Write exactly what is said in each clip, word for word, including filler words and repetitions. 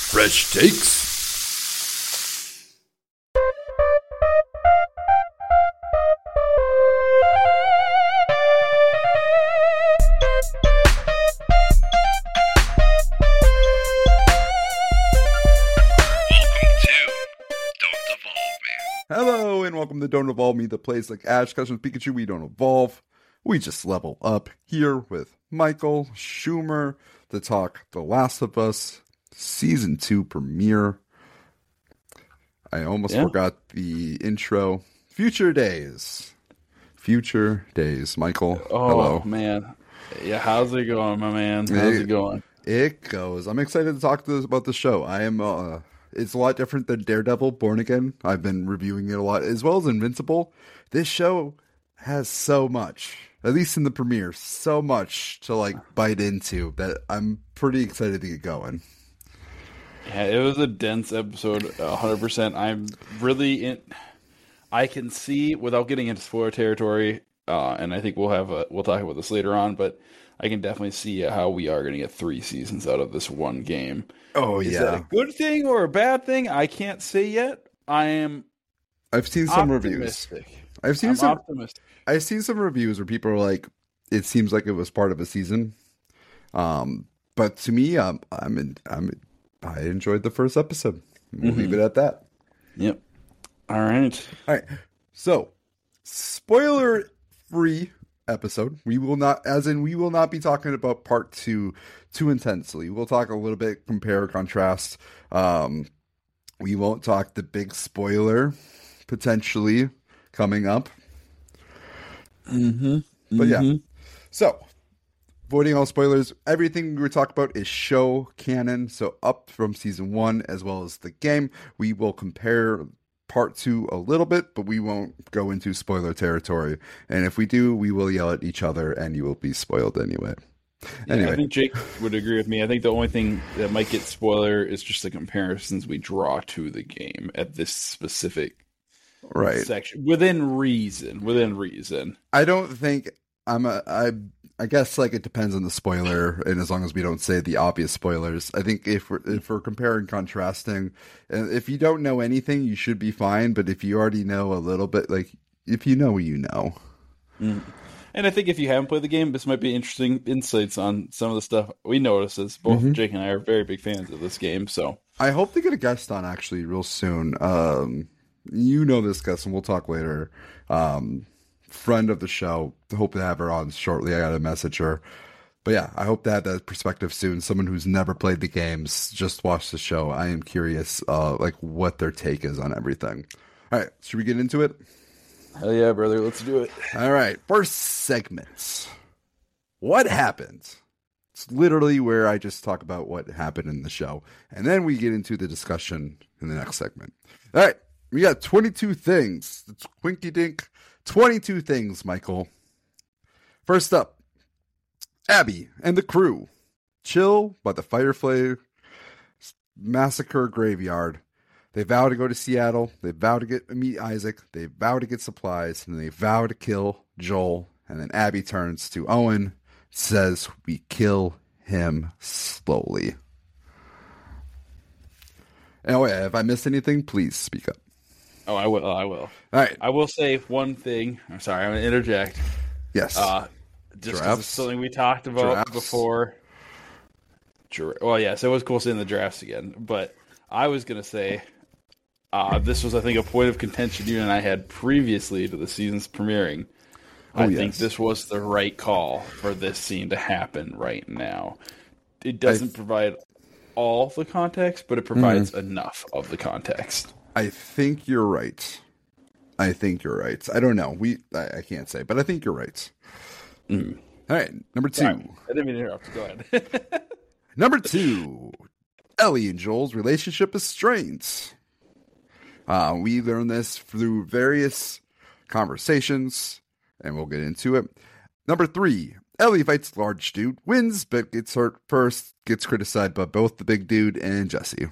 Fresh takes. Hello and welcome to Don't Evolve Me, the place like Ash, Customs, Pikachu, we don't evolve. We just level up here with Michael Schumer to talk The Last of Us Season two premiere. I almost yeah. forgot the intro. Future Days. Future Days. Michael, oh, hello. Man. Yeah, how's it going, my man? How's it, it going? It goes. I'm excited to talk to this, about the show. I am... Uh, It's a lot different than Daredevil, Born Again. I've been reviewing it a lot, as well as Invincible. This show has so much, at least in the premiere, so much to like bite into that I'm pretty excited to get going. Yeah, it was a dense episode, one hundred percent. I'm really in. I can see, without getting into spoiler territory, uh, and I think we'll have a, we'll talk about this later on, but I can definitely see how we are going to get three seasons out of this one game. Oh, Is yeah. that a good thing or a bad thing? I can't say yet. I am I've seen some optimistic. reviews. I've seen I'm some optimistic. I've seen some reviews where people are like, it seems like it was part of a season. Um, but to me, um, I'm in, I'm in, I enjoyed the first episode. We'll mm-hmm. leave it at that. Yep. All right. All right. So, spoiler-free episode. We will not, as in, we will not be talking about part two too intensely. We'll talk a little bit, compare, contrast. Um, we won't talk the big spoiler potentially coming up. Mm-hmm. But mm-hmm. yeah. So, avoiding all spoilers, everything we were talking about is show canon. So, up from season one as well as the game. We will compare part two a little bit, but we won't go into spoiler territory. And if we do, we will yell at each other and you will be spoiled anyway. Yeah, anyway. I think Jake would agree with me. I think the only thing that might get spoiler is just the comparisons we draw to the game at this specific right section. Within reason. Within reason. I don't think I'm a I I guess like it depends on the spoiler, and as long as we don't say the obvious spoilers. I think if we're if we're comparing, contrasting, and if you don't know anything, you should be fine. But if you already know a little bit, like if you know, you know. Mm. And I think if you haven't played the game, this might be interesting insights on some of the stuff we noticed, as both mm-hmm. Jake and I are very big fans of this game. So I hope to get a guest on actually real soon. Um, you know this guest, and we'll talk later. Um, friend of the show. Hope to have her on shortly. I got to message her. But yeah, I hope to have that perspective soon. Someone who's never played the games, just watched the show. I am curious, uh, like what their take is on everything. All right, should we get into it? Hell yeah, brother. Let's do it. All right. First segment. What happened? It's literally where I just talk about what happened in the show. And then we get into the discussion in the next segment. All right. We got twenty-two things. It's quinky dink. twenty-two things, Michael. First up, Abby and the crew chill by the Firefly Massacre graveyard. They vow to go to Seattle. They vow to get meet Isaac. They vow to get supplies. And they vow to kill Joel. And then Abby turns to Owen, says, "We kill him slowly." And oh yeah, if I missed anything, please speak up. Oh, I will. I will. All right. I will say one thing. I'm sorry. I'm going to interject. Yes. Uh, just because it's something we talked about Drafts. before. Well, yes, it was cool seeing the drafts again. But I was going to say, uh, this was, I think, a point of contention you and I had previously to the season's premiering. Oh, I yes. think this was the right call for this scene to happen right now. It doesn't I... provide all the context, but it provides mm. enough of the context. I think you're right. I think you're right. I don't know. We I, I can't say, but I think you're right. Mm. All right, number two. Sorry, I didn't mean to interrupt. Go ahead. Number two, Ellie and Joel's relationship is strained. Uh, we learned this through various conversations, and we'll get into it. Number three, Ellie fights large dude, wins, but gets hurt first, gets criticized by both the big dude and Jesse.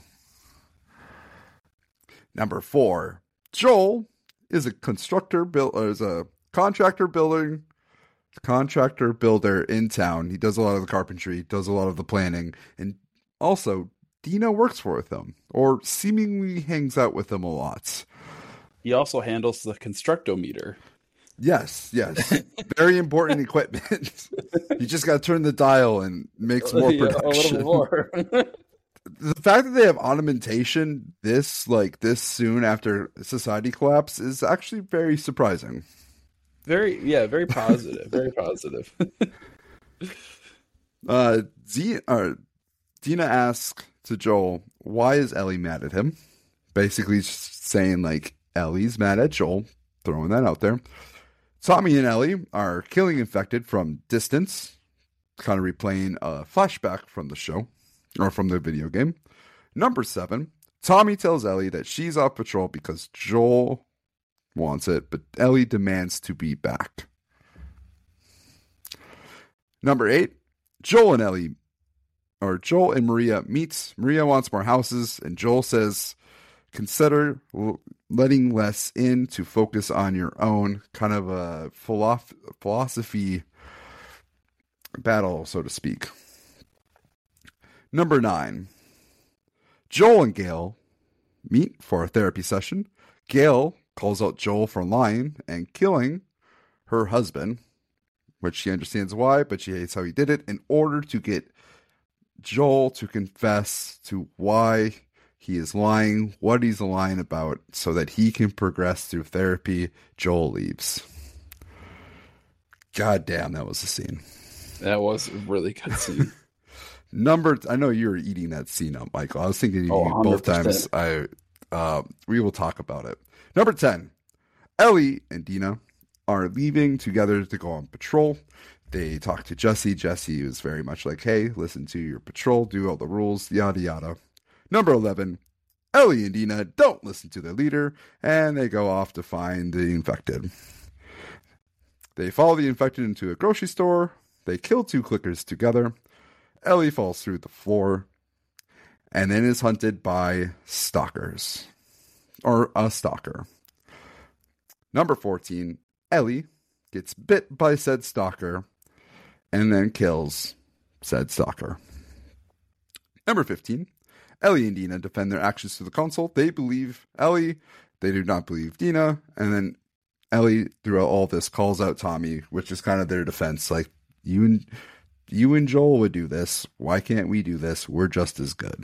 Number four, Joel is a constructor build uh, is a contractor building contractor builder in town. He does a lot of the carpentry, does a lot of the planning, and also Dina works for with him, or seemingly hangs out with him a lot. He also handles the constructometer. Yes, yes. Very important equipment. You just got to turn the dial and makes more Yeah, production. a little more. The fact that they have ornamentation this like this soon after society collapse is actually very surprising. Very, yeah, very positive. Very positive. Uh, Z, uh, Dina asks to Joel, why is Ellie mad at him? Basically just saying, like, Ellie's mad at Joel. Throwing that out there. Tommy and Ellie are killing infected from distance. Kind of replaying a flashback from the show. Or from the video game. Number seven. Tommy tells Ellie that she's off patrol because Joel wants it, but Ellie demands to be back. Number eight. Joel and Ellie, or Joel and Maria meets. Maria wants more houses, and Joel says, consider l- letting less in to focus on your own. Kind of a philosoph- philosophy battle, so to speak. Number nine. Joel and Gail meet for a therapy session. Gail calls out Joel for lying and killing her husband, which she understands why, but she hates how he did it, in order to get Joel to confess to why he is lying, what he's lying about, so that he can progress through therapy. Joel leaves. God damn, that was a scene. That was a really good scene. Number, I know you were eating that scene up, Michael. I was thinking you Oh, both times. I, uh, we will talk about it. Number ten, Ellie and Dina are leaving together to go on patrol. They talk to Jesse. Jesse is very much like, hey, listen to your patrol, do all the rules, yada yada. Number eleven, Ellie and Dina don't listen to their leader, and they go off to find the infected. They follow the infected into a grocery store. They kill two clickers together. Ellie falls through the floor and then is hunted by stalkers. Or a stalker. Number fourteen, Ellie gets bit by said stalker and then kills said stalker. Number fifteen, Ellie and Dina defend their actions to the council. They believe Ellie, they do not believe Dina, and then Ellie, throughout all this, calls out Tommy, which is kind of their defense. Like, you and you and Joel would do this. Why can't we do this? We're just as good.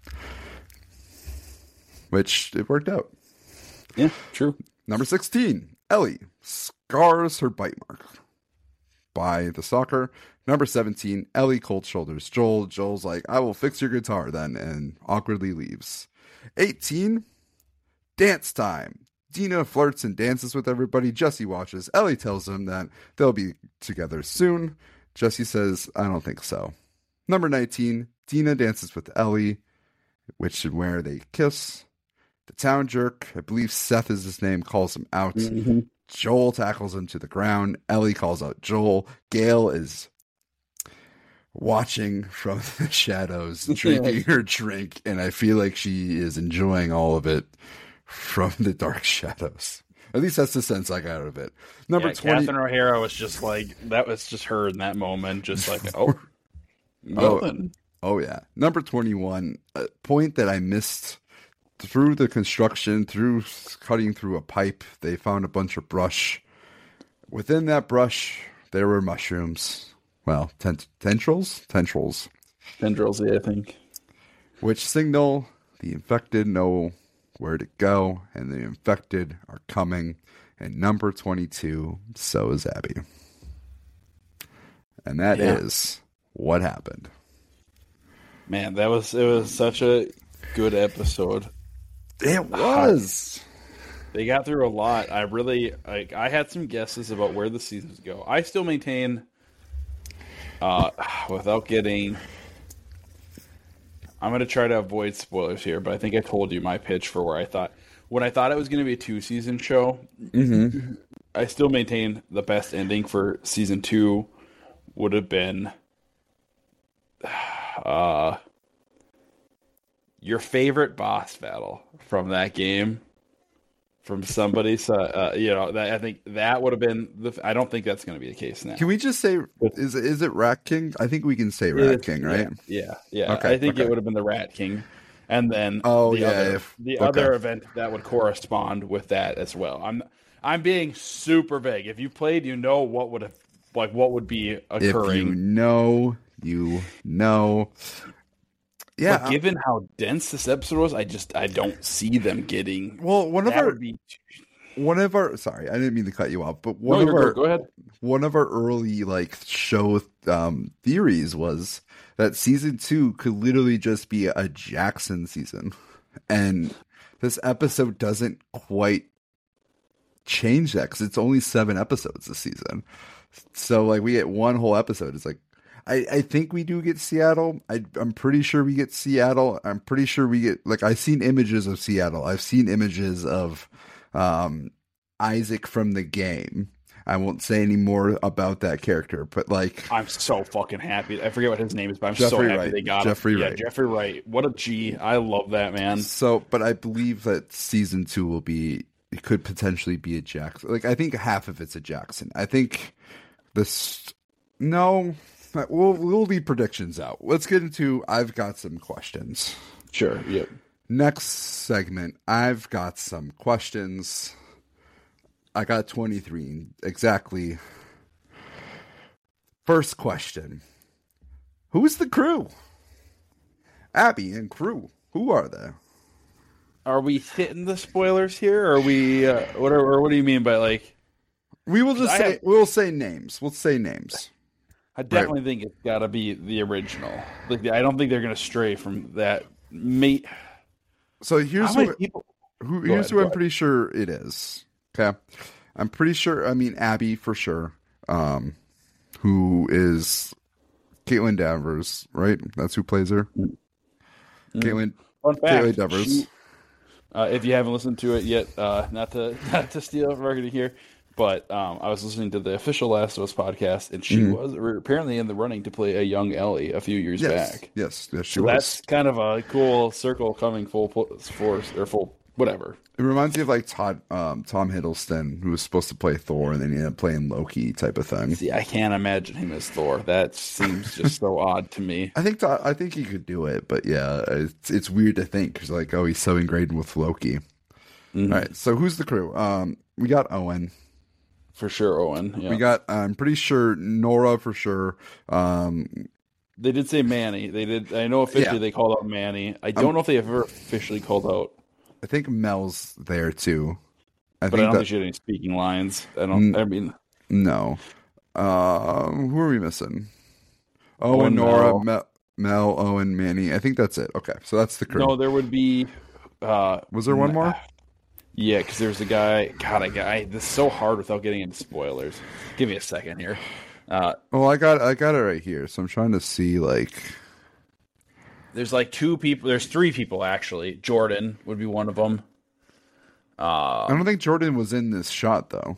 Which, it worked out. Yeah, true. Number sixteen, Ellie scars her bite mark by the stalker. Number seventeen, Ellie cold shoulders Joel. Joel's like, I will fix your guitar then, and awkwardly leaves. eighteen, dance time. Dina flirts and dances with everybody. Jesse watches. Ellie tells him that they'll be together soon. Jesse says, I don't think so. Number nineteen, Dina dances with Ellie, which is where they kiss. The town jerk, I believe Seth is his name, calls him out. Mm-hmm. Joel tackles him to the ground. Ellie calls out Joel. Gail is watching from the shadows, drinking her drink, and I feel like she is enjoying all of it from the dark shadows. At least that's the sense I got out of it. Number yeah, twenty. Catherine O'Hara was just like, that was just her in that moment, just like, oh, nothing. Oh, oh yeah. Number twenty-one, a point that I missed through the construction, through cutting through a pipe. They found a bunch of brush. Within that brush, there were mushrooms. Well, tent- tendrils? Tendrils. Tendrils, yeah, I think. Which signal the infected know where to go, and the infected are coming. And number twenty-two, so is Abby. And that Yeah. is what happened. Man, that was it was such a good episode. It was. They got through a lot. I really like I had some guesses about where the seasons go. I still maintain uh without getting I'm going to try to avoid spoilers here, but I think I told you my pitch for where I thought when I thought it was going to be a two-season show. Mm-hmm. I still maintain the best ending for season two would have been uh, your favorite boss battle from that game from somebody. So uh, you know, that, I think that would have been the. I don't think that's going to be the case now. Can we just say is is it Rat King? I think we can say Rat King, right? Yeah, yeah. yeah. Okay, I think okay. it would have been the Rat King, and then oh the yeah, other, if, the okay. other event that would correspond with that as well. I'm I'm being super vague. If you played, you know what would have like what would be occurring. If you know, you know. Yeah. But given how dense this episode was, I just I don't see them getting. Well, one of that our would be... one of our sorry, I didn't mean to cut you off, but one no, of our go, go ahead. One of our early like show um, theories was that season two could literally just be a Jackson season, and this episode doesn't quite change that because it's only seven episodes this season. So like we get one whole episode. It's like. I, I think we do get Seattle. I, I'm pretty sure we get Seattle. I'm pretty sure we get, like, I've seen images of Seattle. I've seen images of um, Isaac from the game. I won't say any more about that character, but, like... I'm so fucking happy. I forget what his name is, but I'm Jeffrey so happy Wright. they got Jeffrey him. Wright. Yeah, Jeffrey Wright. What a G. I love that, man. So, but I believe that season two will be, it could potentially be a Jackson. Like, I think half of it's a Jackson. I think this... No... We'll we'll leave predictions out. Let's get into I've got some questions. Sure. Yep. Next segment, I've got some questions. I got twenty-three exactly. First question. Who's the crew? Abby and crew. Who are they? Are we hitting the spoilers here? Or are we uh, what are, or what do you mean by like We will just I say have... we'll say names. We'll say names. I definitely right. think it's got to be the original. Like, I don't think they're going to stray from that. Mate. So here's who, people... who here's ahead, who I'm ahead. pretty sure it is. Okay, I'm pretty sure. I mean, Abby for sure. Um, who is Caitlin Danvers? Right, that's who plays her. Mm-hmm. Caitlin. Fun fact, Caitlin Danvers. She, uh, if you haven't listened to it yet, uh, not to not to steal marketing here. But um, I was listening to the official Last of Us podcast, and she mm-hmm. was apparently in the running to play a young Ellie a few years yes. back. Yes, yes, she so was. That's kind of a cool circle coming full force or full whatever. It reminds me of like Todd, um, Tom Hiddleston, who was supposed to play Thor, and then he ended up playing Loki, type of thing. See, I can't imagine him as Thor. That seems just so odd to me. I think I think he could do it, but yeah, it's it's weird to think because like, oh, he's so ingrained with Loki. Mm-hmm. All right, so who's the crew? Um, we got Owen. For sure, Owen. Yeah. We got, I'm pretty sure, Nora for sure. Um, they did say Manny. They did. I know officially yeah. they called out Manny. I don't um, know if they ever officially called out. I think Mel's there too. I but think I don't that, think she had any speaking lines. I don't. N- I mean, no. Um, who are we missing? Owen, Owen Nora, Mel. Mel, Owen, Manny. I think that's it. Okay, so that's the crew. No, there would be. Uh, Was there one more? Yeah, because there's a guy. God, a guy. This is so hard without getting into spoilers. Give me a second here. Uh, well, I got I got it right here, so I'm trying to see like. There's like two people. There's three people actually. Jordan would be one of them. Uh, I don't think Jordan was in this shot though.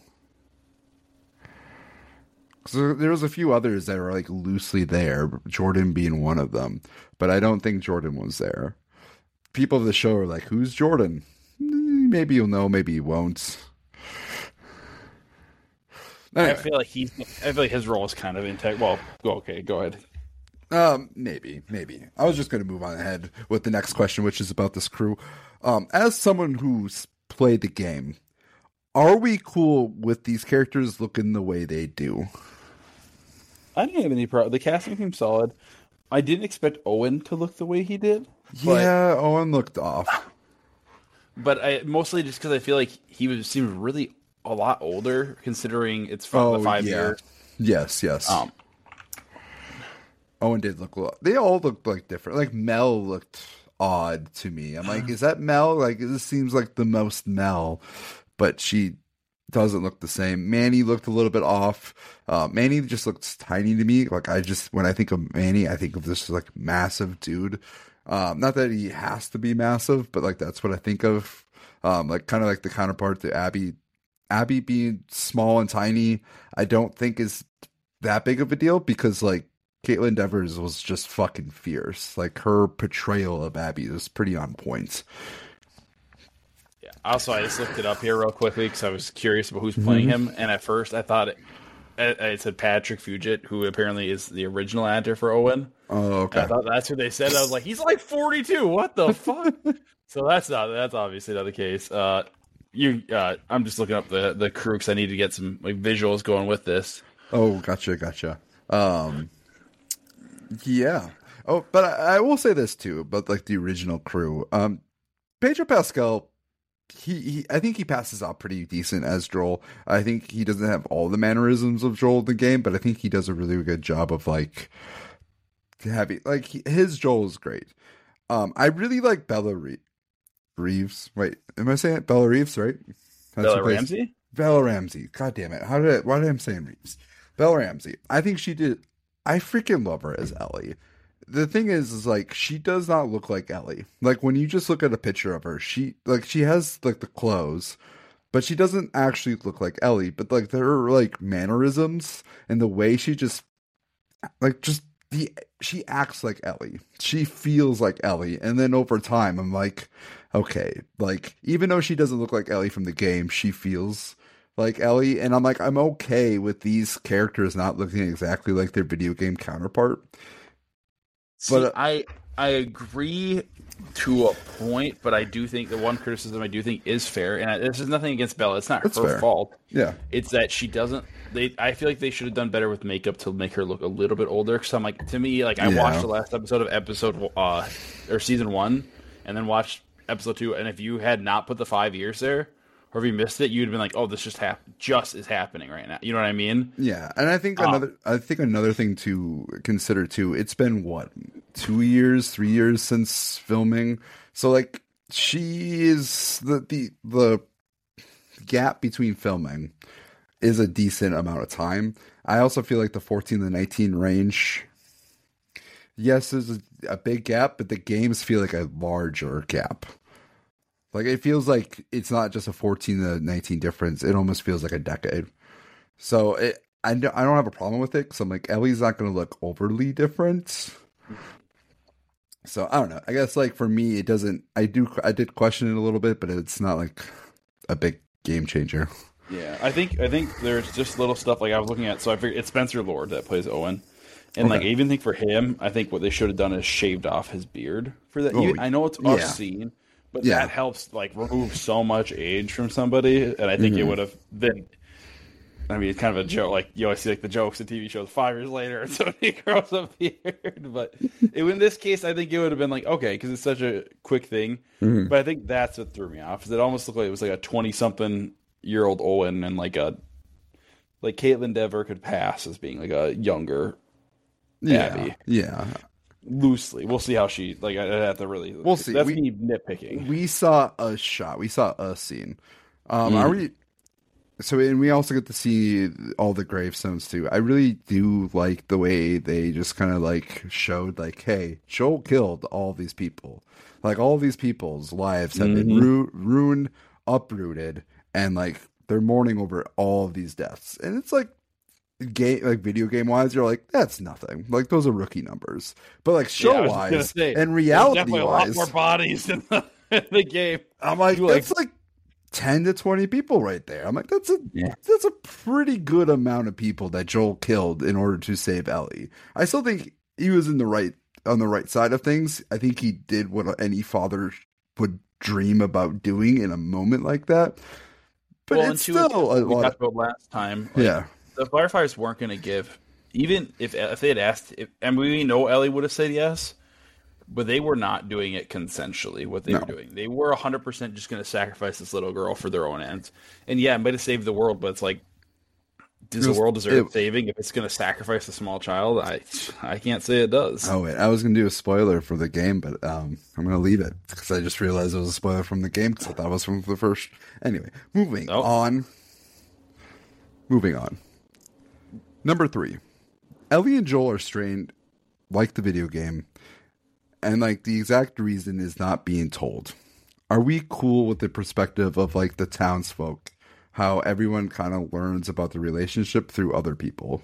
So there was a few others that were like loosely there, Jordan being one of them, but I don't think Jordan was there. People of the show are like, "Who's Jordan?" Maybe you'll know, maybe you won't. Anyway. I feel like he's. I feel like his role is kind of intact. Well, go okay, go ahead. Um, maybe, maybe. I was just going to move on ahead with the next question, which is about this crew. Um, as someone who's played the game, are we cool with these characters looking the way they do? I didn't have any problem. The casting seemed solid. I didn't expect Owen to look the way he did. Yeah, but... Owen looked off. But I mostly just because I feel like he was seemed really a lot older, considering it's from oh, the five yeah. years. Yes, yes. Um, Owen did look a lot. They all looked like different. Like Mel looked odd to me. I'm like, is that Mel? Like this seems like the most Mel, but she doesn't look the same. Manny looked a little bit off. Uh, Manny just looks tiny to me. Like I just when I think of Manny, I think of this like massive dude. Um, not that he has to be massive, but like that's what I think of. Um, like kind of like the counterpart to Abby. Abby being small and tiny, I don't think is that big of a deal because like Caitlin Danvers was just fucking fierce. Like her portrayal of Abby was pretty on point. Yeah, Also, I just looked it up here real quickly because I was curious about who's playing Mm-hmm. him, and at first I thought it, it, it said Patrick Fugit, who apparently is the original actor for Owen. Oh, And I okay. thought that's who they said. I was like, he's like forty-two. What the fuck? So that's not that's obviously not the case. Uh, you, uh, I'm just looking up the the crew because I need to get some like visuals going with this. Oh, gotcha, gotcha. Um, yeah. Oh, but I, I will say this too about like the original crew. Um, Pedro Pascal, he, he, I think he passes out pretty decent as Joel. I think he doesn't have all the mannerisms of Joel in the game, but I think he does a really good job of like having like he, his Joel is great. Um, I really like Bella Re- Reeves. Wait, am I saying it? Bella Reeves? Right? That's Bella who plays- Ramsey. Bella Ramsey. God damn it! How did I, why did I saying Reeves? Bella Ramsey. I think she did. I freaking love her as Ellie. The thing is, is like she does not look like Ellie. Like when you just look at a picture of her, she like she has like the clothes, but she doesn't actually look like Ellie. But like there are like mannerisms and the way she just like just the she acts like Ellie. She feels like Ellie, and then over time, I'm like, okay, like even though she doesn't look like Ellie from the game, she feels like Ellie, and I'm like, I'm okay with these characters not looking exactly like their video game counterpart. See, But, uh, I I agree to a point, but I do think the one criticism I do think is fair, and I, this is nothing against Bella. It's not That's her fair. fault. Yeah, It's that she doesn't. They, I feel like they should have done better with makeup to make her look a little bit older. Because I'm like, to me, like I Yeah. watched the last episode of episode uh or season one, and then watched episode two. And if you had not put the five years there, or if you missed it, you'd have been like, oh, this just hap- just is happening right now. You know what I mean? yeah, and I think Um, another, I think another thing to consider too. It's been what two years, three years since filming, so like she is the the the gap between filming is a decent amount of time. I also feel like the fourteen to nineteen range, yes, there's a, a big gap, but the games feel like a larger gap. Like it feels like it's not just a fourteen to nineteen difference. It almost feels like a decade. So it, I, don't- I don't have a problem with it because I'm like, Ellie's not going to look overly different. So I don't know. I guess like for me, it doesn't. I do. I did question it a little bit, but it's not like a big game changer. Yeah, I think I think there's just little stuff like I was looking at. So I figured it's Spencer Lord that plays Owen, and like I Okay. even think for him, I think what they should have done is shaved off his beard for that. Oh, Even- I know it's yeah. off scene, but Yeah. that helps like remove so much age from somebody, and I think it Mhm. would have been. I mean, it's kind of a joke. Like you always see, like the jokes in T V shows five years later, and so he grows a beard. But it, in this case, I think it would have been like okay, because it's such a quick thing. Mhm. But I think that's what threw me off. Is it almost looked like it was like a twenty-something year old Owen, and like a like Caitlin Dever could pass as being like a younger Yeah, Abby. yeah. loosely. We'll see how she like. I have to really. We'll see. That's We- me nitpicking. We saw a shot. We saw a scene. Um, Mm. Are we? So, and we also get to see all the gravestones too. I really do like the way they just kind of like showed, like, hey, Joel killed all these people. Like all these people's lives have been Mhm. ru- ruined, uprooted, and like they're mourning over all of these deaths. And it's like, game like video game wise, you're like, that's nothing. Like those are rookie numbers. But like Yeah, show I was gonna wise say, and There's reality definitely a lot wise, more bodies in the, in the game. I'm like, You, like- that's like ten to twenty people right there. I'm like, that's a Yeah. that's a pretty good amount of people that Joel killed in order to save Ellie. I still think he was in the right on the right side of things. I think he did what any father would dream about doing in a moment like that. But Well, it's and two, still a we lot. talked Of, about last time. like, yeah, the firefighters weren't going to give, even if if they had asked, if, and we know Ellie would have said yes, but they were not doing it consensually. What they No. were doing, they were one hundred percent just going to sacrifice this little girl for their own ends. And yeah, it might have saved the world, but it's like, does It was- the world deserve it- saving if it's going to sacrifice a small child? I I can't say it does. Oh wait, I was gonna do a spoiler for the game, but um, I'm gonna leave it because I just realized it was a spoiler from the game because I thought it was from the first. Anyway, moving Oh. on. Moving on. Number three, Ellie and Joel are strained like the video game, and like the exact reason is not being told. Are we cool with the perspective of like the townsfolk? How everyone kind of learns about the relationship through other people.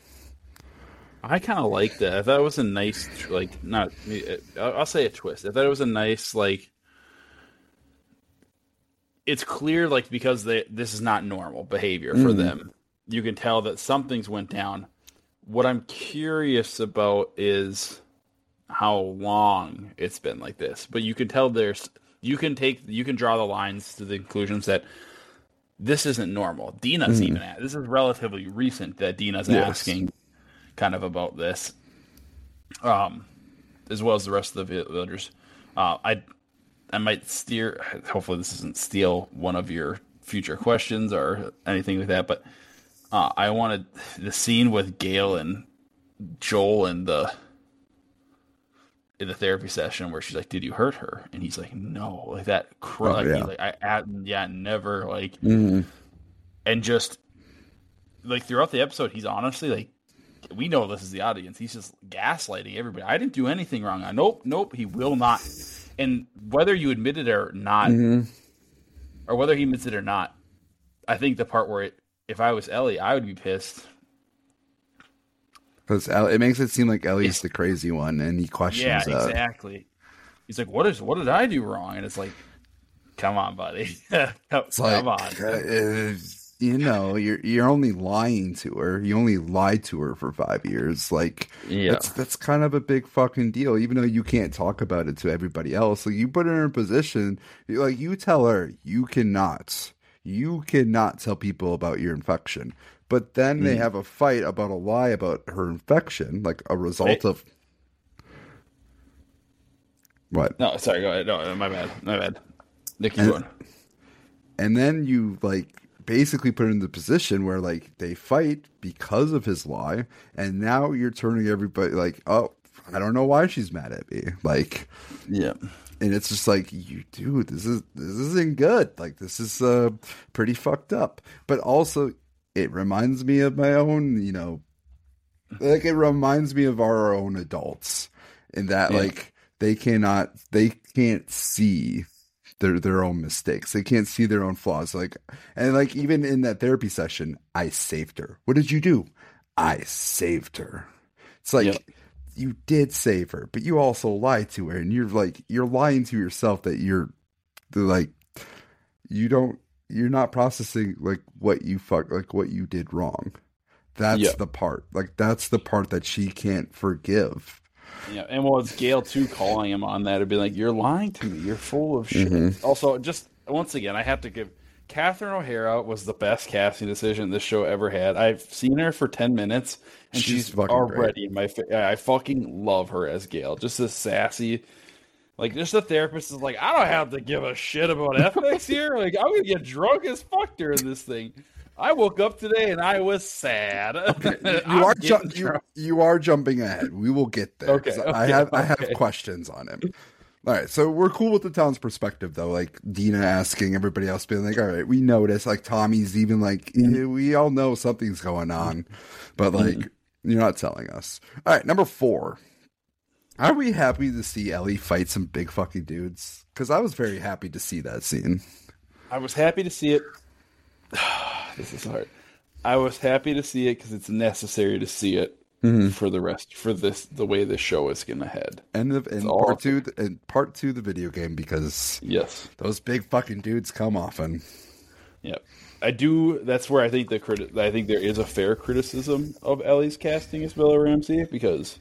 I kind of like that. I thought it was a nice, like, not. I'll I'll say a twist. I thought it was a nice, like, it's clear, like, because they, this is not normal behavior for Mm. them. You can tell that something's went down. What I'm curious about is how long it's been like this. But you can tell there's, you can take, you can draw the lines to the conclusions that this isn't normal. Dina's Mm. even at, this is relatively recent that Dina's Yes. asking kind of about this, um, as well as the rest of the villagers. Uh, I, I might steer. Hopefully, this doesn't steal one of your future questions or anything like that. But uh, I wanted the scene with Gail and Joel in the in the therapy session where she's like, "Did you hurt her?" And he's like, "No." Like that. Cr- Oh, like, yeah. he's like, I, I, yeah, never. Like, Mm. and just like throughout the episode, he's honestly like, we know this is the audience. He's just gaslighting everybody. I didn't do anything wrong. I nope, nope. He will not. And whether you admit it or not, Mm-hmm. or whether he admits it or not, I think the part where it, if I was Ellie, I would be pissed. Because it makes it seem like Ellie's the crazy one, and he questions Yeah, that. exactly. He's like, "What is? What did I do wrong?" And it's like, "Come on, buddy. come It's like, on." uh, you know, you're you're only lying to her. You only lied to her for five years. Like, Yeah. that's that's kind of a big fucking deal. Even though you can't talk about it to everybody else, like you put her in a position, you- like you tell her you cannot, you cannot tell people about your infection. But then they Mm. have a fight about a lie about her infection, like a result Right. of what? No, sorry. Go ahead. No, my bad. My bad. Nick, keep And- going. And then you like basically put her in the position where like they fight because of his lie, and now you're turning everybody like, oh, I don't know why she's mad at me, like, Yeah. and it's just like, you dude, this is this isn't good. Like, this is uh pretty fucked up. But also, it reminds me of my own, you know, like it reminds me of our own adults in that Yeah. like they cannot, they can't see their their own mistakes. They can't see their own flaws. Like, and like even in that therapy session, I saved her. What did you do? I saved her. It's like, Yep. you did save her, but you also lied to her, and you're like, you're lying to yourself that you're like, you don't, you're not processing like what you fuck, like what you did wrong. That's Yeah. the part. Like, that's the part that she can't forgive. Yeah, and well, it's Gail too calling him on that. It'd be like, "You're lying to me. You're full of shit." Mhm. Also, just once again, I have to give Catherine O'Hara was the best casting decision this show ever had. I've seen her for ten minutes, and She's she's, fucking already in my. Fa- I fucking love her as Gail. Just this sassy, like just the therapist is like, I don't have to give a shit about ethics here. Like I'm gonna get drunk as fuck during this thing. I woke up today and I was sad. You I'm are ju- getting you, drunk. you are jumping ahead. We will get there. 'Cause Okay, I okay, have I have okay. questions on him. All right, so we're cool with the town's perspective though. Like Dina asking, everybody else being like, "All right, we notice." Like Tommy's even like, "Yeah, we all know something's going on, but like you're not telling us." All right, number four. Are we happy to see Ellie fight some big fucking dudes? Because I was very happy to see that scene. I was happy to see it. This is hard. I was happy to see it because it's necessary to see it for the rest for this the way this show is gonna head. And the and all- part two and part two the video game, because Yes. those big fucking dudes come often. Yeah. I do. That's where I think the criti- I think there is a fair criticism of Ellie's casting as Bella Ramsey because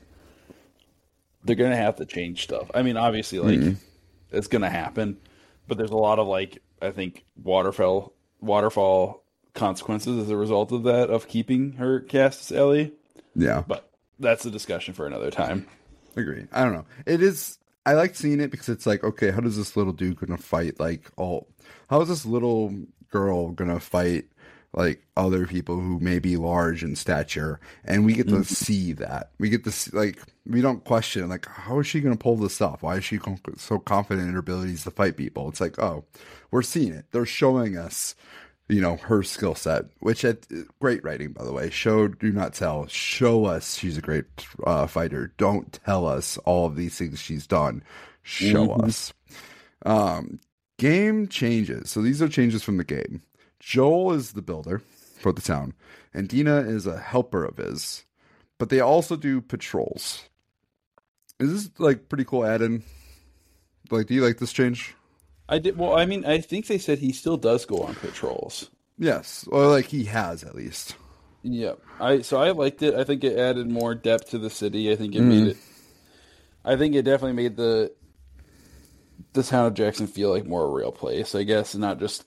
they're gonna have to change stuff. I mean, obviously, like it's gonna happen, but there's a lot of like I think waterfall waterfall consequences as a result of that of keeping her cast as Ellie. Yeah. But that's a discussion for another time. Agree. I don't know. It is. I like seeing it because it's like, okay, how does this little dude gonna fight like all? How is this little girl gonna fight like other people who may be large in stature? And we get to see that. We get to see, like, we don't question like, how is she gonna pull this off? Why is she com- so confident in her abilities to fight people? It's like, oh, we're seeing it. They're showing us, you know, her skill set, which at great writing, by the way. Show, do not tell. Show us she's a great uh, fighter. Don't tell us all of these things she's done. Show Mhm. us. Um, game changes. So these are changes from the game. Joel is the builder for the town, and Dina is a helper of his. But they also do patrols. Is this like pretty cool add-in? Like, do you like this change? I did. Well, I mean, I think they said he still does go on patrols. Yes, or like he has at least. Yeah, I so I liked it. I think it added more depth to the city. I think it Mm. made it. I think it definitely made the the town of Jackson feel like more a real place. I guess not just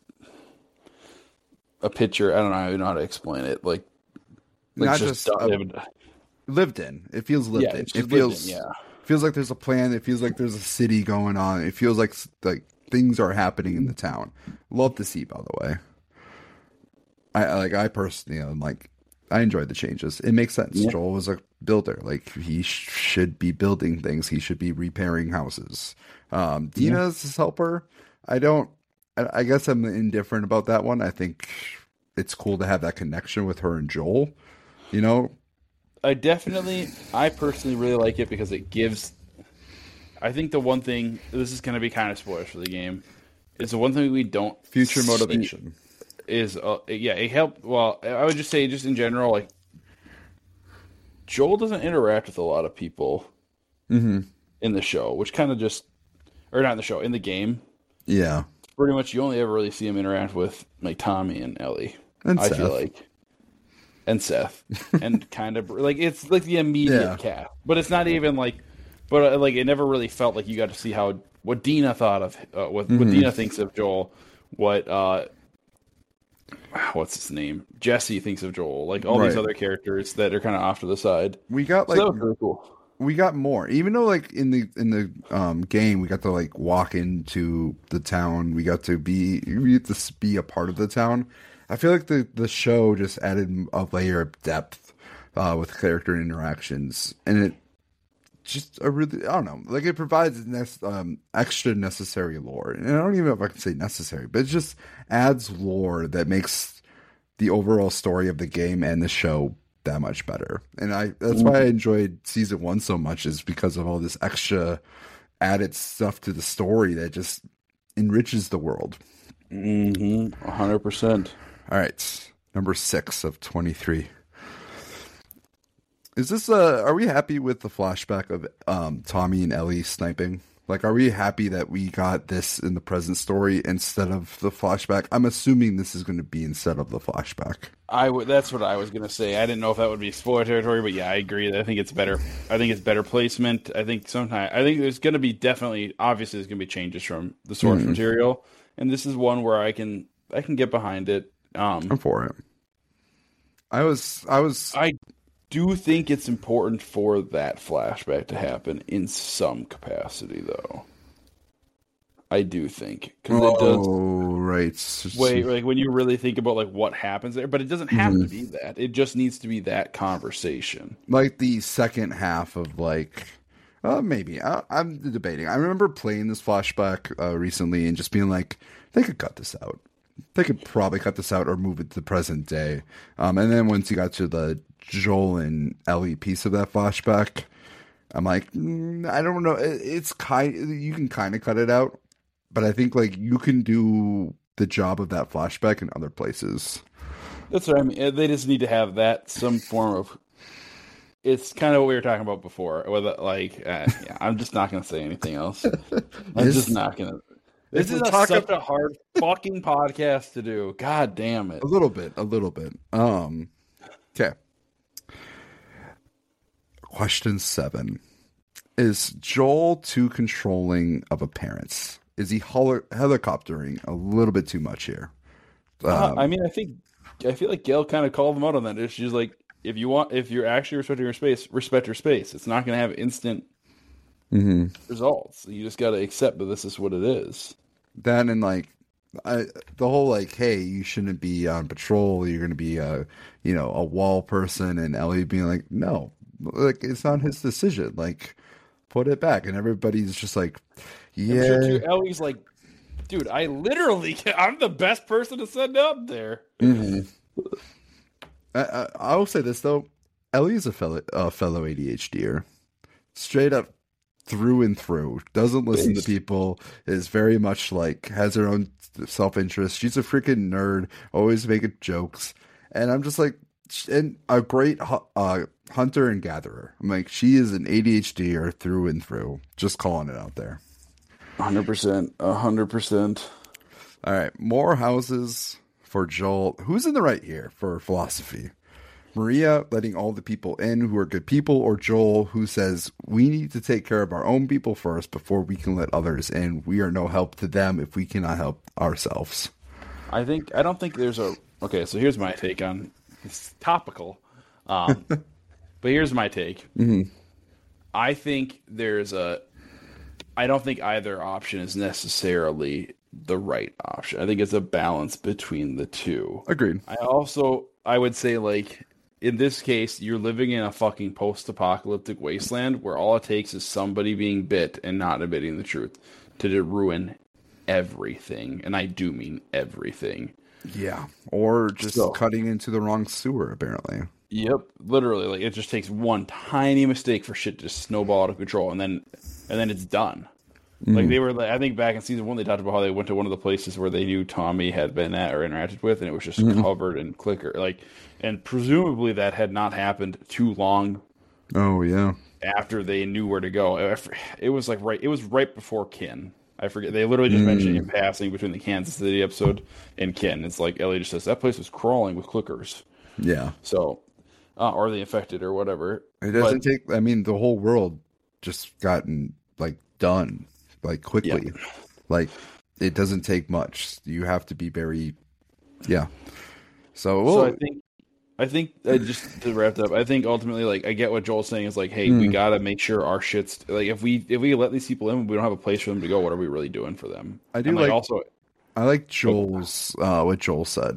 a picture. I don't know. I don't know how to explain it. Like, like Not just a- lived in. It feels lived Yeah, in. it's It just lived feels in, yeah. feels like there's a plan. It feels like there's a city going on. It feels like like things are happening in the town. Love to see, by the way. I I- like I personally am like I enjoyed the changes. It makes sense. Yeah. Joel was a builder. Like he sh- should be building things. He should be repairing houses. Um, Dina's his helper. I don't. I, I guess I'm indifferent about that one. I think it's cool to have that connection with her and Joel. You know, I definitely, I personally really like it because it gives. I think the one thing, this is going to be kind of spoilers for the game, is the one thing we don't future see motivation. is uh, yeah, it helped. Well, I would just say, just in general, like Joel doesn't interact with a lot of people Mm-hmm. in the show, which kind of just, or not in the show, in the game. Yeah, Pretty much, you only ever really see him interact with like Tommy and Ellie. and I Seth. feel like, and Seth, and kind of like it's like the immediate Yeah. cast, but it's not even like, but uh, like it never really felt like you got to see how what Dina thought of uh, what what Mhm. Dina thinks of Joel, what uh, what's his name, Jesse thinks of Joel, like all these Right. other characters that are kind of off to the side. we got So like that was really cool. we got more. Even though like in the in the um game we got to like walk into the town, we got to be we get to be a part of the town. I feel like the the show just added a layer of depth uh with character interactions, and it just a really I don't know, like it provides next um extra necessary lore. And I don't even know if I can say necessary, but it just adds lore that makes the overall story of the game and the show that much better. And I that's why I enjoyed season one so much, is because of all this extra added stuff to the story that just enriches the world. Mm-hmm. A hundred percent. All right, number six of twenty-three. Is this uh are we happy with the flashback of um Tommy and Ellie sniping? Like, are we happy that we got this in the present story instead of the flashback? I'm assuming this is going to be instead of the flashback. I would. That's what I was gonna say. I didn't know if that would be spoiler territory, but yeah, I agree. I think it's better. I think it's better placement. I think sometimes. I think there's gonna be definitely, obviously, there's gonna be changes from the source Mhm. material, and this is one where I can I can get behind it. Um, I'm for it. I was I was I do think it's important for that flashback to happen in some capacity, though. I do think because it does. Oh, right. S- Wait, like when you really think about like what happens there, but it doesn't have Mhm. to be that. It just needs to be that conversation. like the second half of like uh, maybe I, I'm debating. I remember playing this flashback uh, recently and just being like, they could cut this out. They could probably cut this out or move it to the present day. Um, and then once you got to the Joel and Ellie piece of that flashback, I'm like, mm, I don't know. It, it's kind. You can kind of cut it out, but I think like you can do the job of that flashback in other places. That's what I mean. They just need to have that some form of. It's kind of what we were talking about before. With like, uh, yeah, I'm just not going to say anything else. I'm This- just not going to. This if is we're a, talking- such a hard fucking podcast to do. God damn it! A little bit, a little bit. Um, okay. Question seven: is Joel too controlling of appearance? Is he hel- helicoptering a little bit too much here? Uh, Um, I mean, I think I feel like Gail kind of called them out on that. She's like, if you want, if you're actually respecting your space, respect your space. It's not going to have instant mhm. results. You just got to accept that this is what it is. That and like I, the whole like, hey, you shouldn't be on patrol. You're going to be a, you know, a wall person, and Ellie being like, no, like it's not his decision. Like, put it back, and everybody's just like, I'm yeah. sure too, Ellie's like, dude, I literally, I'm the best person to send up there. Mhm. I, I, I will say this though, Ellie is a fellow, uh, fellow ADHDer, straight up through and through. Doesn't listen to Based. people. Is very much like has her own self interest. She's a freaking nerd. Always making jokes, and I'm just like, and a great hu- uh, hunter and gatherer. I'm like, she is an ADHDer through and through. Just calling it out there. hundred percent, a hundred percent. All right, more houses for Joel. Who's in the right here for philosophy? Maria letting all the people in who are good people, or Joel who says we need to take care of our own people first before we can let others in. We are no help to them if we cannot help ourselves. I think I don't think there's a okay. So here's my take on it's topical, um, but here's my take. Mm-hmm. I think there's a. I don't think either option is necessarily the right option. I think it's a balance between the two. Agreed. I also I would say like in this case you're living in a fucking post-apocalyptic wasteland where all it takes is somebody being bit and not admitting the truth to ruin everything, and I do mean everything. Yeah, or just So- cutting into the wrong sewer apparently. Yep, literally, like it just takes one tiny mistake for shit to just snowball out of control, and then and then it's done. Like they were, like, I think back in season one, they talked about how they went to one of the places where they knew Tommy had been at or interacted with, and it was just covered in clicker. Like, and presumably that had not happened too long Oh yeah. after they knew where to go. It was like right, it was right before Kin. I forget. They literally just mentioned it in passing between the Kansas City episode and Kin. It's like Ellie just says that place was crawling with clickers. Yeah. So, uh, or the infected or whatever. It doesn't take. I mean, the whole world just gotten like done like quickly. Yeah. Like it doesn't take much. You have to be very, yeah. So, well, So I think, I think uh, just to wrap it up, I think ultimately, like, I get what Joel's saying is like, hey, we gotta make sure our shit's like if we if we let these people in, we don't have a place for them to go. What are we really doing for them? I do And, like, like- also, I like Joel's uh, what Joel said,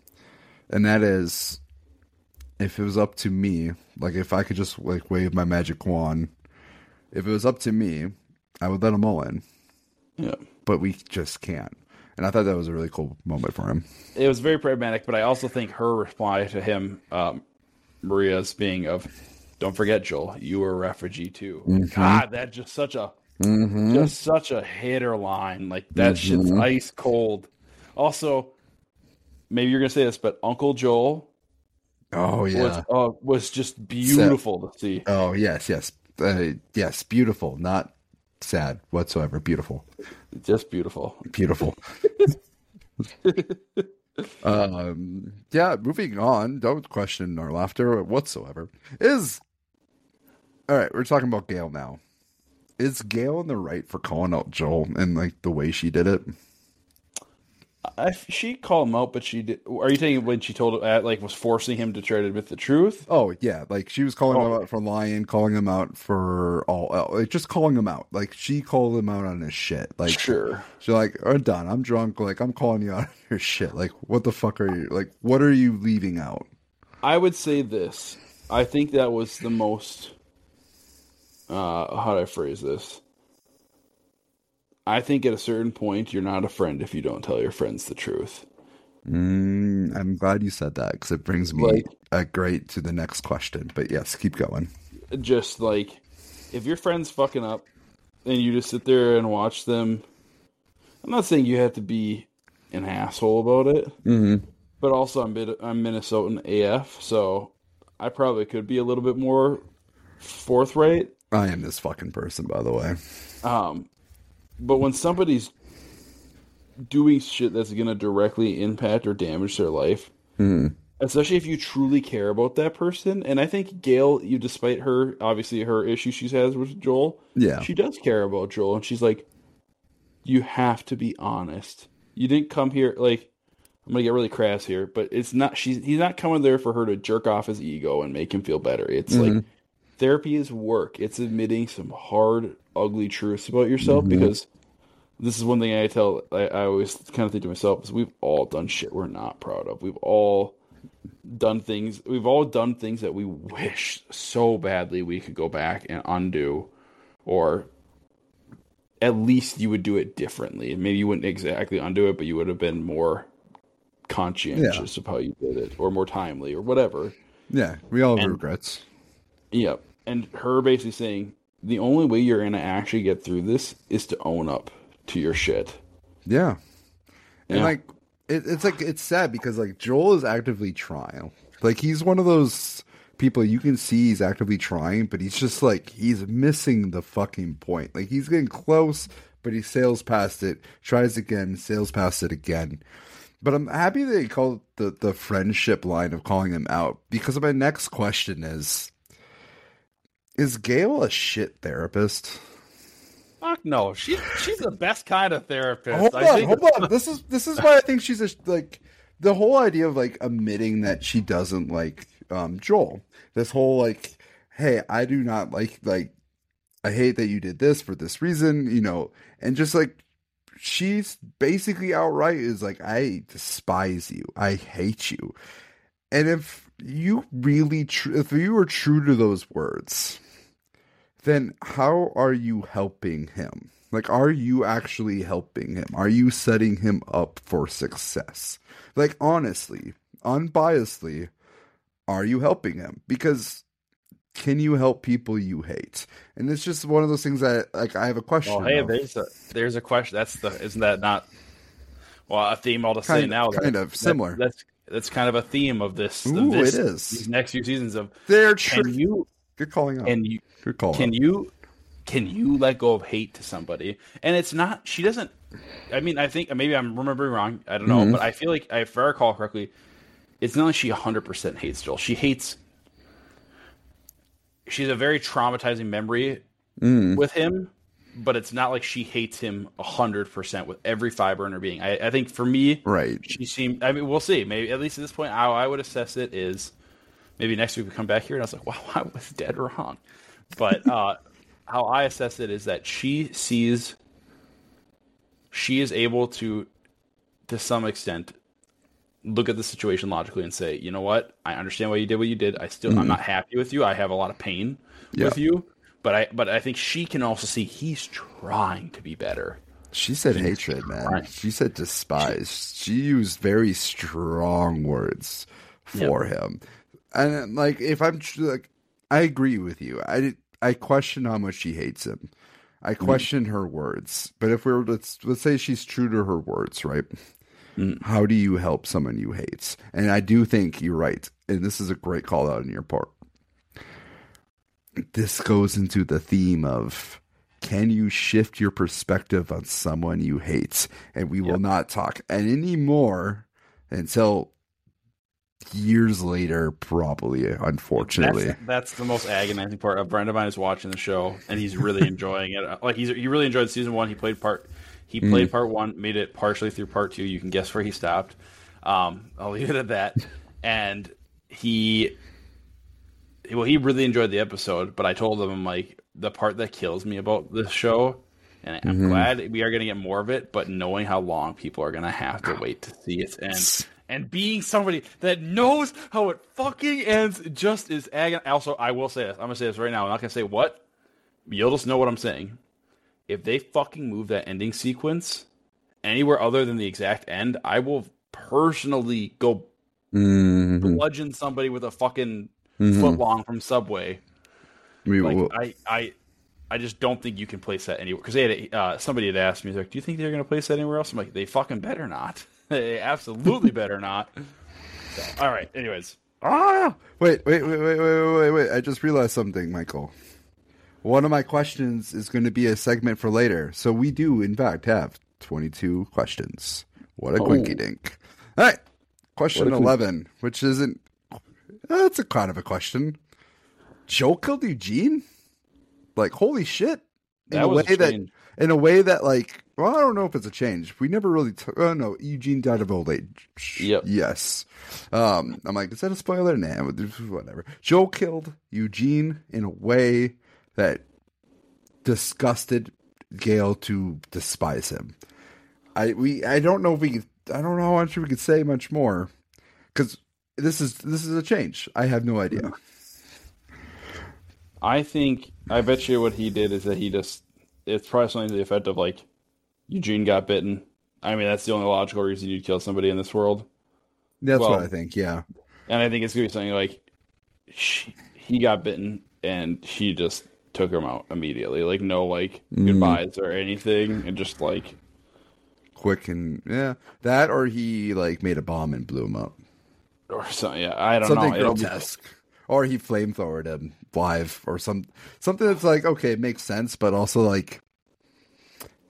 and that is, if it was up to me, like if I could just like wave my magic wand, if it was up to me, I would let them all in, yeah, but we just can't. And I thought that was a really cool moment for him. it was very pragmatic. But I also think her reply to him, um, Maria's being of, "Don't forget, Joel, you were a refugee too." God, that's just such a just such a hitter line. Like that shit's ice cold. Also, maybe you're gonna say this, but Uncle Joel Oh yeah. was uh, was just beautiful to see. Oh yes, yes, uh, yes. Beautiful, not sad whatsoever. Beautiful, Just beautiful. beautiful. um, yeah. Moving on. Don't question our laughter whatsoever. Is all right. We're talking about Gail now. Is Gail in the right for calling out Joel and like the way she did it? I, she called him out, but she did. Are you saying when she told uh, like was forcing him to try to admit the truth? Oh yeah, like she was calling him Oh. out for lying, calling him out for all, like just calling him out. Like she called him out on his shit. Like Sure. she's like, "Oh, Don, I'm drunk. Like I'm calling you out on your shit. Like what the fuck are you? Like what are you leaving out?" I would say this. I think that was the most. Uh, how do I phrase this? I think at a certain point, you're not a friend if you don't tell your friends the truth. Mm, I'm glad you said that because it brings me Like- uh, great to the next question. But yes, keep going. Just like, if your friend's fucking up and you just sit there and watch them, I'm not saying you have to be an asshole about it, Mm-hmm. but also I'm, Mid- I'm Minnesotan A F, so I probably could be a little bit more forthright. I am this fucking person, by the way. Um, but when somebody's doing shit that's going to directly impact or damage their life, Mm. especially if you truly care about that person, and I think Gail, you despite her obviously her issue she has with Joel, Yeah. she does care about Joel, and she's like, you have to be honest. You didn't come here like I'm gonna get really crass here, but it's not. She's he's not coming there for her to jerk off his ego and make him feel better. It's like therapy is work. It's admitting some hard, ugly truths about yourself because this is one thing I tell. I, I always kind of think to myself is we've all done shit we're not proud of. We've all done things. We've all done things that we wish so badly we could go back and undo, or at least you would do it differently. Maybe you wouldn't exactly undo it, but you would have been more conscientious of how you did it, or more timely, or whatever. Yeah, we all have And- regrets. Yep. And her basically saying the only way you're going to actually get through this is to own up to your shit. Yeah. And Yeah. like it, it's like it's sad because like Joel is actively trying. Like he's one of those people you can see he's actively trying, but he's just like he's missing the fucking point. Like he's getting close, but he sails past it, tries again, sails past it again. But I'm happy they called the, the friendship line of calling him out, because my next question is, is Gail a shit therapist? Fuck no. She's she's the best kind of therapist. Hold I on, think hold on. This is this is why I think she's a, like, the whole idea of like admitting that she doesn't like um, Joel. This whole like, hey, I do not like like I hate that you did this for this reason, you know, and just like she's basically outright is like, I despise you, I hate you. And if you really tr- if you were true to those words, then how are you helping him? Like, are you actually helping him? Are you setting him up for success? Like, honestly, unbiasedly, are you helping him? Because can you help people you hate? And it's just one of those things that, like, I have a question. Well, hey, of. there's a there's a question. That's the isn't that not well a theme I'll just kind, say now? Kind that, of similar. That, that's that's kind of a theme of this. Ooh, of this, it is. These next few seasons of They're can true. you Good calling out. can you Good call. can out. you can you let go of hate to somebody? And it's not. She doesn't. I mean, I think maybe I'm remembering wrong. I don't know, Mm-hmm. but I feel like if I recall correctly, it's not like she one hundred percent hates Joel. She hates. She's a very traumatizing memory Mm. with him, but it's not like she hates him one hundred percent with every fiber in her being. I, I think for me, Right. she seemed, I mean, we'll see. Maybe at least at this point, how I would assess it is maybe next week we come back here and I was like, wow, I was dead wrong. But uh, how I assess it is that she sees, she is able to, to some extent, look at the situation logically and say, you know what? I understand why you did what you did. I still, Mm-hmm. I'm not happy with you. I have a lot of pain Yeah. with you. But I, but I think she can also see he's trying to be better. She said hatred, man. Right. She said despise. She used very strong words for him. And like, if I'm tr- like, I agree with you. I I question how much she hates him. I question mm. her words. But if we're let's let's say she's true to her words, right? Mm. How do you help someone you hate? And I do think you're right. And this is a great call out on your part. This goes into the theme of, can you shift your perspective on someone you hate? And we will yep. not talk anymore until years later, probably, unfortunately. That's, that's the most agonizing part. A friend of mine is watching the show, and he's really enjoying it. Like he's he really enjoyed season one. He played part he played mm. part one, made it partially through part two. You can guess where he stopped. Um, I'll leave it at that. And he... Well, he really enjoyed the episode, but I told him, I'm like, the part that kills me about this show, and I'm mm-hmm. glad we are going to get more of it, but knowing how long people are going to have to wait to see it, and and being somebody that knows how it fucking ends just is agony. Also, I will say this. I'm going to say this right now. I'm not going to say what. You'll just know what I'm saying. If they fucking move that ending sequence anywhere other than the exact end, I will personally go mm-hmm. bludgeon somebody with a fucking... Mm-hmm. foot long from Subway. We, like, we'll, I, I, I just don't think you can place that anywhere. Because they had uh, somebody had asked me, like, "Do you think they're going to place that anywhere else?" I'm like, "They fucking better not. They absolutely better not." So, all right. Anyways, ah, wait, wait, wait, wait, wait, wait, wait. I just realized something, Michael. One of my questions is going to be a segment for later. So we do, in fact, have twenty-two questions. What a oh. quinky dink! All right, question eleven, which isn't. That's a kind of a question. Joe killed Eugene? Like, holy shit! In that a was way a that, in a way that, like, well, I don't know if it's a change. We never really. T- oh no, Eugene died of old age. Yep. Yes. Um, I'm like, is that a spoiler? Nah, whatever. Joe killed Eugene in a way that disgusted Gail to despise him. I we I don't know if we. Could, I don't know how much we could say much more because. This is this is a change. I have no idea. I think I bet you what he did is that he just it's probably something to the effect of like Eugene got bitten. I mean that's the only logical reason you'd kill somebody in this world. That's well, what I think. Yeah, and I think it's gonna be something like she, he got bitten and she just took him out immediately. Like no like mm. goodbyes or anything, and just like quick and yeah that or he like made a bomb and blew him up. Or something, yeah, I don't something know. grotesque. Be... Or he flamethrowered him live, or some something that's like okay, it makes sense, but also like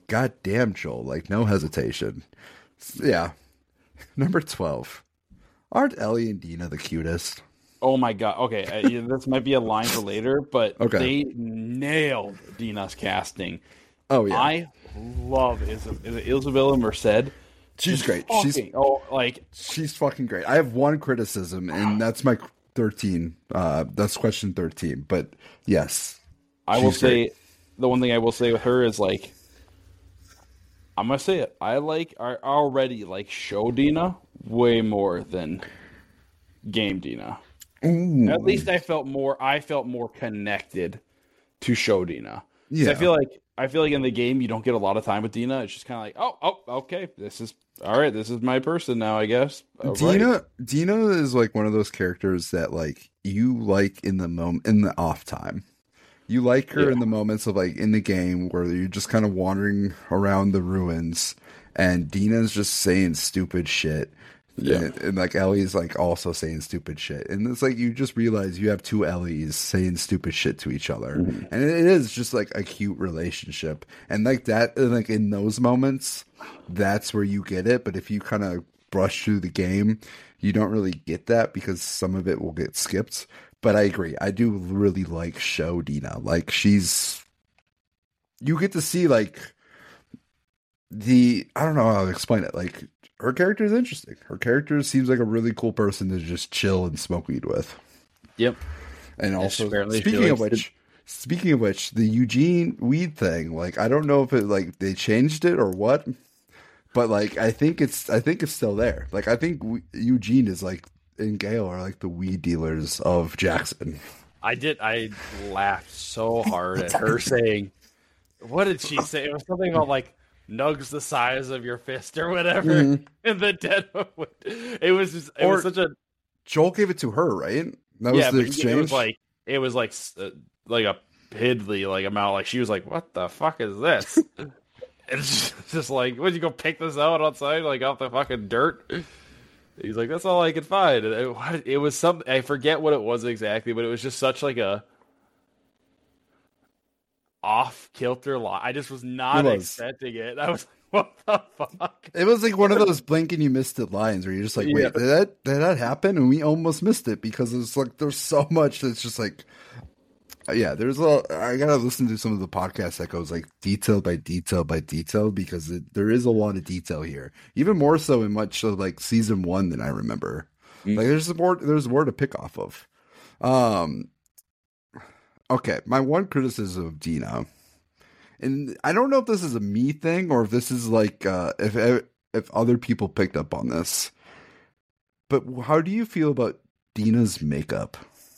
goddamn, Joel, like no hesitation. Yeah. Number twelve. Aren't Ellie and Dina the cutest? Oh my god. Okay, uh, this might be a line for later, but Okay. they nailed Dina's casting. Oh yeah, I love is it, is it Isabella Merced? she's great. Fucking, She's oh like she's fucking great. I have one criticism, and that's my thirteen. Uh, that's question thirteen. But yes, I will she's say great. the one thing I will say with her is like I'm gonna say it. I like I already like show Dina way more than game Dina. Ooh. At least I felt more. I felt more connected to show Dina. 'Cause Yeah. I feel like I feel like in the game you don't get a lot of time with Dina. It's just kind of like, oh, oh, okay, this is all right. This is my person now, I guess. All Dina right. Dina is like one of those characters that like you like in the moment in the off time. You like her Yeah. in the moments of like in the game where you're just kind of wandering around the ruins and Dina's just saying stupid shit. Yeah. And, and like Ellie's like also saying stupid shit. And it's like you just realize you have two Ellies saying stupid shit to each other. Mm-hmm. And it is just like a cute relationship. And like that like in those moments, that's where you get it. But if you kind of brush through the game, you don't really get that because some of it will get skipped. But I agree. I do really like show Dina. Like she's you get to see like the I don't know how to explain it. Like her character is interesting. Her character seems like a really cool person to just chill and smoke weed with. Yep. And also, apparently she speaking of likes which, speaking of which, the Eugene weed thing, like I don't know if it like they changed it or what, but like I think it's I think it's still there. Like I think we, Eugene is like and Gale are like the weed dealers of Jackson. I did. I laughed so hard at her saying, "What did she say?" It was something about like nugs the size of your fist or whatever. Mhm. In the dead of it was just it Or- was such a Joel gave it to her, right? That was yeah. the But exchange. it was like it was like uh, like a piddly like amount. Like she was like, "What the fuck is this?" It's just, just like, would you go pick this out outside, like off the fucking dirt? He's like, that's all I could find. And it, what- it was some, I forget what it was exactly, but it was just such like a off kilter lie. I just was not It was. expecting it. I was like, what the fuck? It was like one of those blink and you missed it lines where you're just like, wait, Yeah. did that did that happen? And we almost missed it because it's like there's so much that's just like, yeah. There's a I gotta listen to some of the podcasts that goes like detail by detail by detail because it, there is a lot of detail here, even more so in much of like season one than I remember. Mm. Like there's more there's more to pick off of. Um, okay, my one criticism of Dina. And I don't know if this is a me thing or if this is like uh, if if other people picked up on this. But how do you feel about Dina's makeup?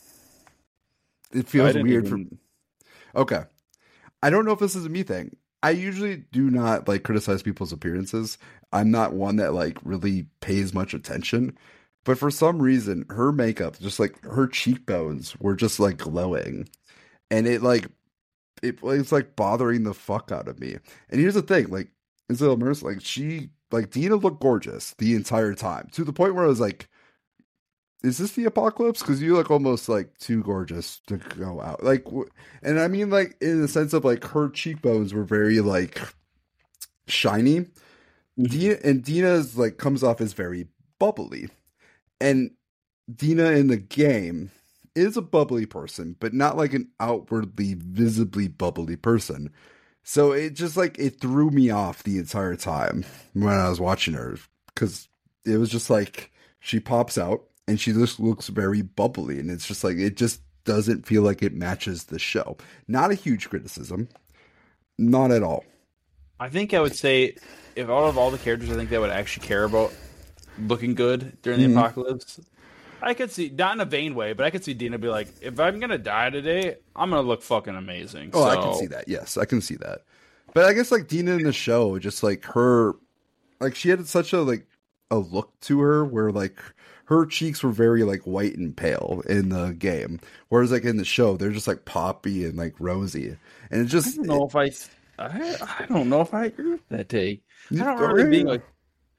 It I feels didn't weird even- for. Okay, I don't know if this is a me thing. I usually do not like criticize people's appearances. I'm not one that like really pays much attention. But for some reason, her makeup, just like her cheekbones, were just like glowing, and it like. It, it's like bothering the fuck out of me. And here's the thing, like Isabel Mercer, like she, like Dina looked gorgeous the entire time to the point where I was like, "Is this the apocalypse?" Because you look almost like too gorgeous to go out. Like, and I mean, like in the sense of like her cheekbones were very like shiny. Mm-hmm. Dina and Dina's like comes off as very bubbly, and Dina in the game is a bubbly person, but not like an outwardly visibly bubbly person. So it just like it threw me off the entire time when I was watching her because it was just like she pops out and she just looks very bubbly, and it's just like it just doesn't feel like it matches the show. Not a huge criticism, not at all. I think I would say, if out of all the characters, I think that would actually care about looking good during the Mhm. apocalypse. I could see, not in a vain way, but I could see Dina be like, if I'm gonna die today, I'm gonna look fucking amazing. Oh, so, I can see that. Yes, I can see that. But I guess like Dina in the show, just like her, like she had such a like a look to her where like her cheeks were very like white and pale in the game, whereas like in the show they're just like poppy and like rosy, and it I just don't know if I, I, I don't know if I agree with that take. I don't You- remember it being like.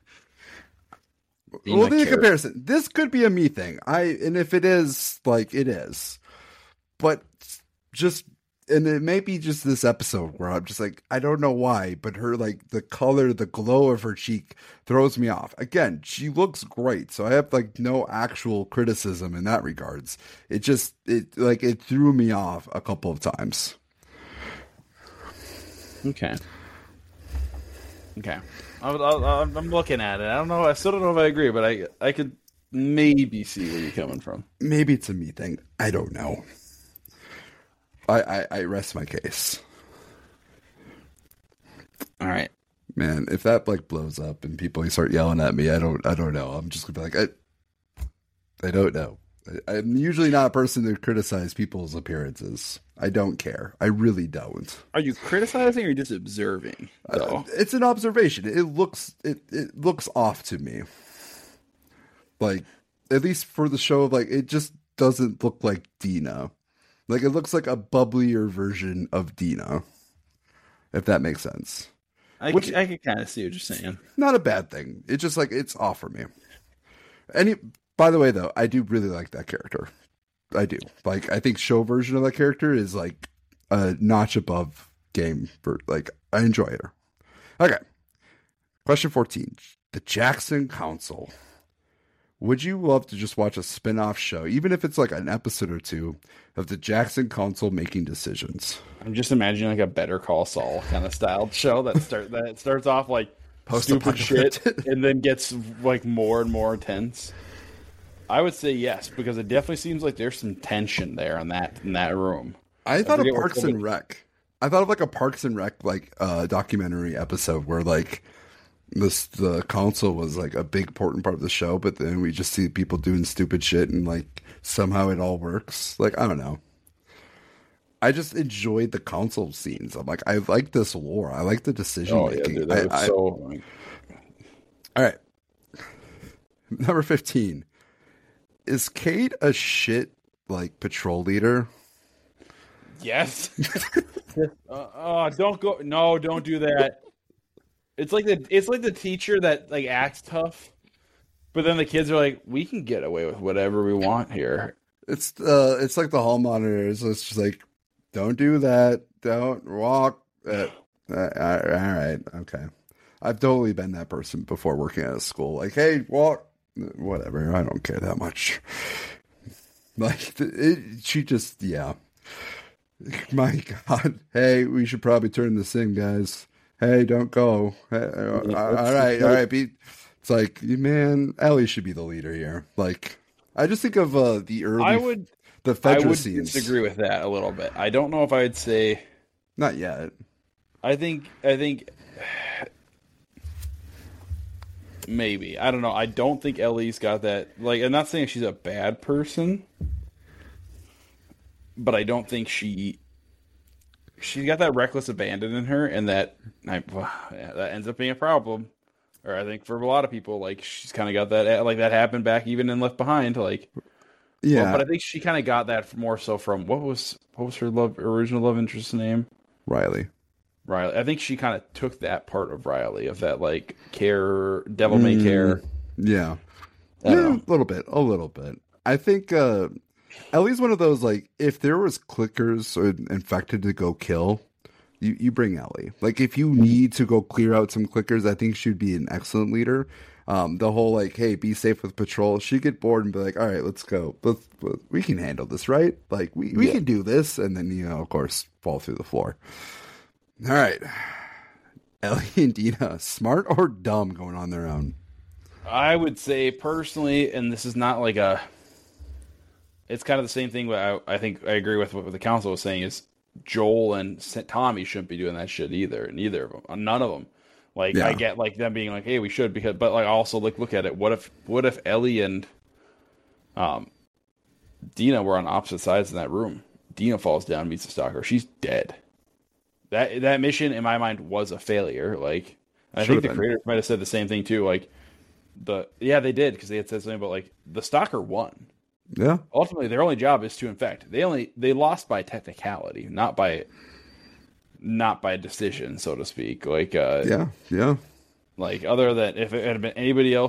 being Well, a the character. comparison. This could be a me thing. I and if it is, like it is, but just and it may be just this episode where I'm just like, I don't know why, but her, like, the color, the glow of her cheek throws me off. Again, she looks great, so I have, like, no actual criticism in that regards. It just, it, like, it threw me off a couple of times. Okay. Okay. I'm, I'm, I'm looking at it. I don't know. I still don't know if I agree, but I, I could maybe see where you're coming from. Maybe it's a me thing. I don't know. I, I, I rest my case. All right, man. If that like blows up and people start yelling at me, I don't, I don't know. I'm just gonna be like, I, I don't know. I, I'm usually not a person to criticize people's appearances. I don't care. I really don't. Are you criticizing or are you just observing? Uh, it's an observation. It looks, it, it looks off to me. Like, at least for the show, like it just doesn't look like Dina. Like, it looks like a bubblier version of Dina, if that makes sense. I, Which, I can kind of see what you're saying. Not a bad thing. It's just like, it's off for me. Any, by the way, though, I do really like that character. I do. Like, I think show version of that character is like a notch above game. For like, I enjoy her. Okay. Question fourteen. The Jackson Council. Would you love to just watch a spin-off show, even if it's like an episode or two, of the Jackson Council making decisions? I'm just imagining like a Better Call Saul kind of styled show that start that starts off like stupid shit and then gets like more and more intense. I would say yes, because it definitely seems like there's some tension there in that in that room. I thought of Parks and Rec. I thought of like a Parks and Rec like uh, documentary episode where like this the council was like a big important part of the show, but then we just see people doing stupid shit and like somehow it all works. Like, I don't know. I just enjoyed the council scenes. I'm like, I like this lore. I like the decision oh, making. Yeah, dude, that I, was so... I, all right. Number fifteen. Is Kate a shit like patrol leader? Yes. uh, oh, don't go. No, don't do that. It's like the it's like the teacher that like acts tough, but then the kids are like, we can get away with whatever we want here. It's uh, it's like the hall monitors. It's just like, don't do that. Don't walk. Uh, uh, all right, okay. I've totally been that person before working at a school. Like, hey, walk. Whatever. I don't care that much. Like, it, she just, yeah. My God. Hey, we should probably turn this in, guys. Hey, don't go. Hey, uh, all right, all right. Be, it's like, man, Ellie should be the leader here. Like, I just think of uh, the early, I would, the Fedra I would scenes. disagree with that a little bit. I don't know if I'd say. Not yet. I think, I think, maybe. I don't know. I don't think Ellie's got that. Like, I'm not saying she's a bad person, but I don't think she. She's got that reckless abandon in her, and that I, well, yeah, that ends up being a problem. Or I think for a lot of people, like she's kind of got that, like that happened back even in Left Behind, like yeah. Well, but I think she kind of got that more so from what was what was her love original love interest's name? Riley. Riley. I think she kind of took that part of Riley of that like care, devil may mm, care. Yeah, yeah, a little bit, a little bit. I think. uh Ellie's one of those, like, if there was clickers or infected to go kill, you, you bring Ellie. Like, if you need to go clear out some clickers, I think she'd be an excellent leader. Um, the whole, like, hey, be safe with patrol. She'd get bored and be like, all right, let's go. Let's, let's, we can handle this, right? Like, we, we yeah. can do this. And then, you know, of course, fall through the floor. All right. Ellie and Dina, smart or dumb going on their own? I would say, personally, and this is not like a... It's kind of the same thing. But I, I think I agree with what the council was saying. Is Joel and Tommy shouldn't be doing that shit either. Neither of them. None of them. Like yeah. I get like them being like, hey, we should because, but like also like look at it. What if what if Ellie and um Dina were on opposite sides in that room? Dina falls down, meets the stalker. She's dead. That that mission in my mind was a failure. Like I think the been. creators might have said the same thing too. Like the yeah they did because they had said something about like the stalker won. Yeah. Ultimately, their only job is to infect. They only they lost by technicality, not by not by decision, so to speak. Like uh, yeah, yeah. Like other than if it had been anybody else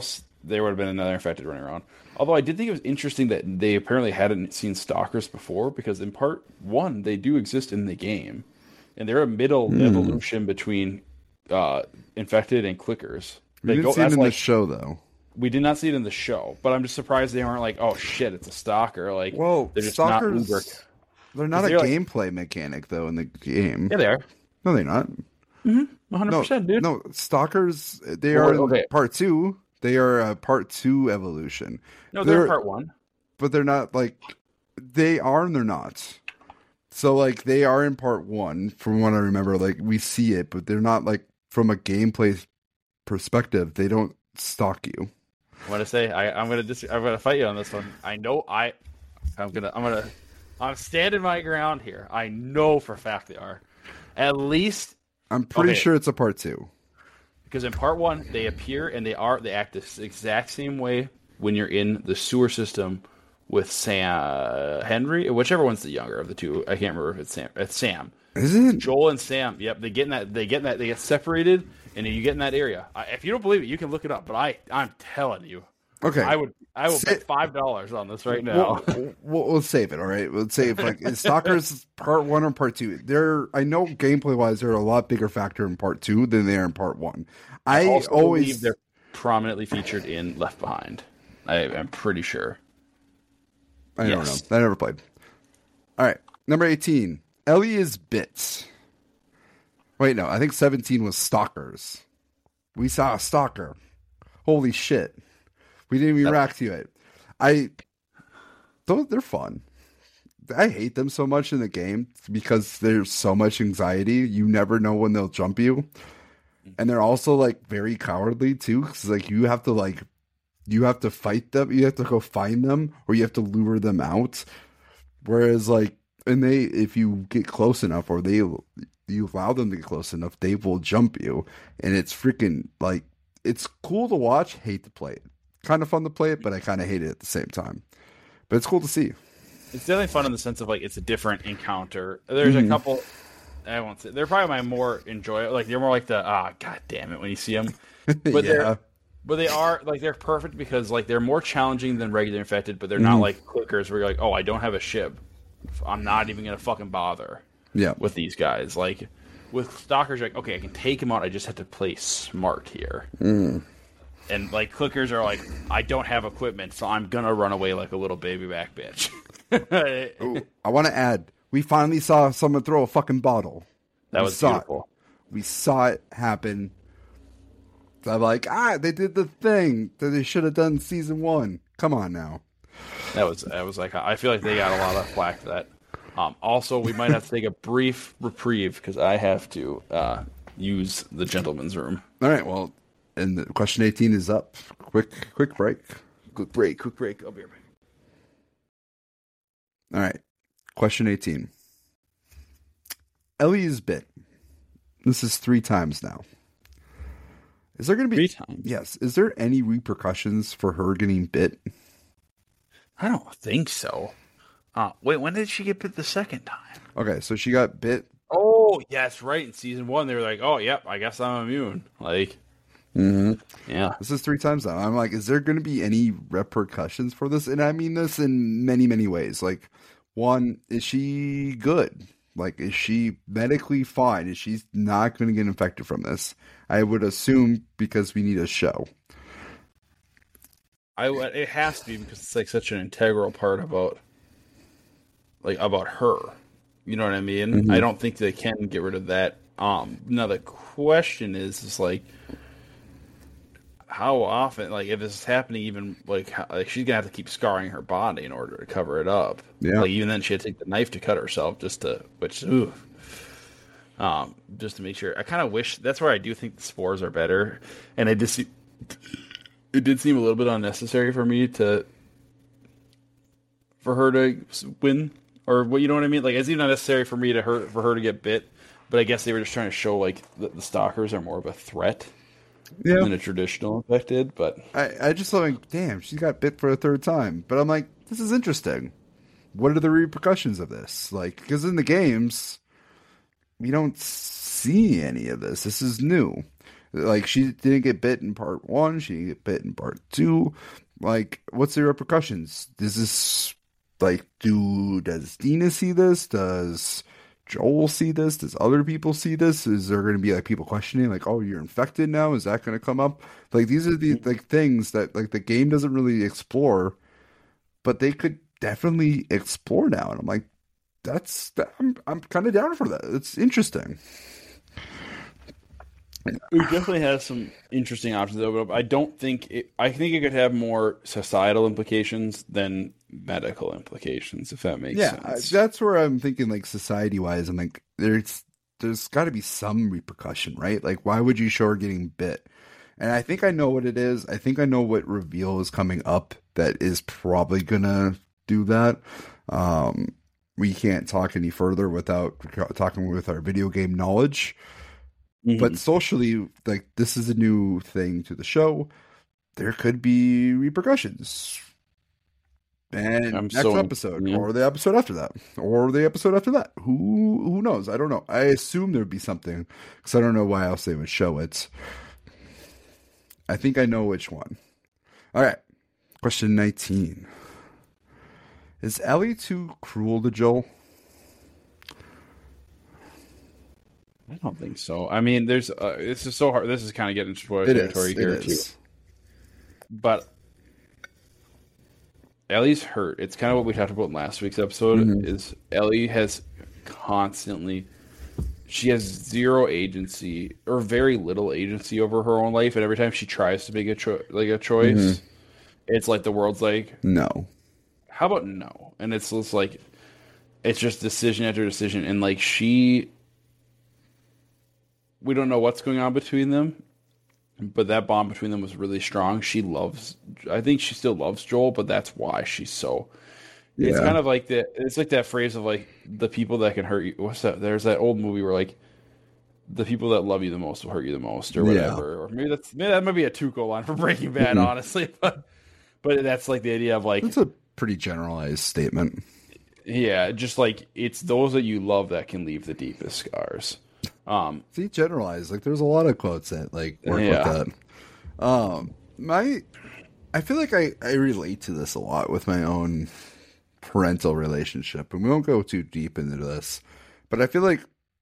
there would have been another infected running around. Although I did think it was interesting that they apparently hadn't seen stalkers before, because in part one they do exist in the game, and they're a middle mm. evolution between uh, infected and clickers. We didn't go, see it in like, the show though. We did not see it in the show, but I'm just surprised they weren't like, oh shit, it's a stalker. Like, whoa, they're just stalkers, not uber. They're not a they're gameplay like, mechanic though in the game. Yeah, they are. No, they're not. Mm-hmm. one hundred percent, no, dude. No, stalkers. They well, are in okay. part two. They are a part two evolution. No, they're, they're part one. But they're not like they are and they're not. So like they are in part one, from what I remember. Like we see it, but they're not like from a gameplay perspective. They don't stalk you. I want to say I, I'm gonna dis- I'm gonna fight you on this one. I know I I'm gonna I'm gonna I'm standing my ground here. I know for a fact they are. At least I'm pretty okay. sure it's a part two. Because in part one they appear and they are they act the exact same way when you're in the sewer system with Sam uh, Henry, whichever one's the younger of the two. I can't remember if it's Sam. It's Sam. Is it Joel and Sam? Yep, they get in that. They get in that. They get separated, and you get in that area. I, if you don't believe it, you can look it up. But I, I'm telling you. Okay. I would. I will bet five dollars on this right now. We'll, we'll, we'll save it. All right. We'll save like is Stalkers part one or part two. They're. I know gameplay wise, they're a lot bigger factor in part two than they are in part one. I, I also always believe they're prominently featured in Left Behind. I, I'm pretty sure. I yes. don't know. I never played. All right. Number eighteen. Ellie is Bits. Wait, no. I think seventeen was Stalkers. We saw a stalker. Holy shit. We didn't even react to it. I... Those, they're fun. I hate them so much in the game because there's so much anxiety. You never know when they'll jump you. And they're also, like, very cowardly, too. Because, like, you have to, like... You have to fight them. You have to go find them, or you have to lure them out. Whereas, like, and they, if you get close enough, or they, you allow them to get close enough, they will jump you, and it's freaking like it's cool to watch. Hate to play it. Kind of fun to play it, but I kind of hate it at the same time. But it's cool to see. It's definitely fun in the sense of like it's a different encounter. There's mm. a couple. I won't say they're probably my more enjoy. Like they're more like the ah, god damn it when you see them. But yeah. they're but they are like they're perfect because like they're more challenging than regular infected, but they're not mm. like clickers where you're like, oh, I don't have a ship. I'm not even gonna fucking bother. Yeah. With these guys, like with stalkers, you're like okay, I can take them out. I just have to play smart here. Mm. And like clickers are like, I don't have equipment, so I'm gonna run away like a little baby back bitch. Ooh, I want to add, we finally saw someone throw a fucking bottle. That we was saw beautiful. It. We saw it happen. I'm like, ah, they did the thing that they should have done in season one. Come on now. That was that was like I feel like they got a lot of flack for that. Um, also, we might have to take a brief reprieve because I have to uh, use the gentleman's room. All right. Well, and the question eighteen is up. Quick, quick break. Quick break. Quick break. I'll be right back. All right. Question eighteen. Ellie is bit. This is three times now. Is there going to be... Three times? Yes. Is there any repercussions for her getting bit? I don't think so. Uh, wait, when did she get bit the second time? Okay, so she got bit. Oh, yes, right. In season one, they were like, oh, yep, I guess I'm immune. Like, mm-hmm. yeah. This is three times now. I'm like, is there going to be any repercussions for this? And I mean this in many, many ways. Like, one, is she good? Like, is she medically fine? Is she not going to get infected from this? I would assume because we need a show. I it has to be because it's like such an integral part about like about her. You know what I mean? Mm-hmm. I don't think they can get rid of that. Um, now the question is, is like how often? Like if this is happening, even like, how, like she's gonna have to keep scarring her body in order to cover it up. Yeah. Like even then, she had to take the knife to cut herself just to which. Ooh. Um, just to make sure. I kind of wish that's where I do think the spores are better, and it just it did seem a little bit unnecessary for me to for her to win, or what you know what I mean. Like it's even unnecessary for me to her for her to get bit, but I guess they were just trying to show like the, the stalkers are more of a threat yeah. than a traditional infected. But I I just like damn, she got bit for a third time. But I'm like, this is interesting. What are the repercussions of this? Like because in the games. We don't see any of this. This is new. Like, she didn't get bit in part one. She didn't get bit in part two. Like, what's the repercussions? Does this, like, do, does Dina see this? Does Joel see this? Does other people see this? Is there going to be, like, people questioning, like, oh, you're infected now? Is that going to come up? Like, these are the, like, things that, like, the game doesn't really explore, but they could definitely explore now. And I'm like, that's, I'm, I'm kind of down for that. It's interesting. It definitely has some interesting options though, but I don't think it, I think it could have more societal implications than medical implications, if that makes Yeah, sense. that's where I'm thinking, like, society wise. I'm like, there's there's got to be some repercussion, right? Like, why would you show her getting bit? And I think I know what it is. I think I know what reveal is coming up that is probably gonna do that. Um, we can't talk any further without talking with our video game knowledge. Mm-hmm. But socially, like, this is a new thing to the show. There could be repercussions. And I'm next so, episode, yeah. or the episode after that, or the episode after that. Who who knows? I don't know. I assume there'd be something, because I don't know why else they would show it. I think I know which one. All right. Question nineteen. Is Ellie too cruel to Joel? I don't think so. I mean, there's uh, this is so hard. This is kind of getting into spoiler territory is, here too. But Ellie's hurt. It's kind of what we talked about in last week's episode. Mm-hmm. Is Ellie has constantly, she has zero agency or very little agency over her own life, and every time she tries to make a cho- like a choice, mm-hmm. it's like the world's like, no. How about no? And it's just like, it's just decision after decision, and like she. We don't know what's going on between them, but that bond between them was really strong. She loves, I think she still loves Joel, but that's why she's so. Yeah. It's kind of like that. It's like that phrase of like the people that can hurt you. What's that? There's that old movie where like the people that love you the most will hurt you the most, or whatever. Yeah. Or maybe that's maybe that might be a Tuco line for Breaking Bad, mm-hmm. honestly. But but that's like the idea of like it's a pretty generalized statement. Yeah, just like it's those that you love that can leave the deepest scars. Um, See, generalized. Like, there's a lot of quotes that like work yeah. with that. Um, my, I feel like I I relate to this a lot with my own parental relationship, and we won't go too deep into this, but I feel like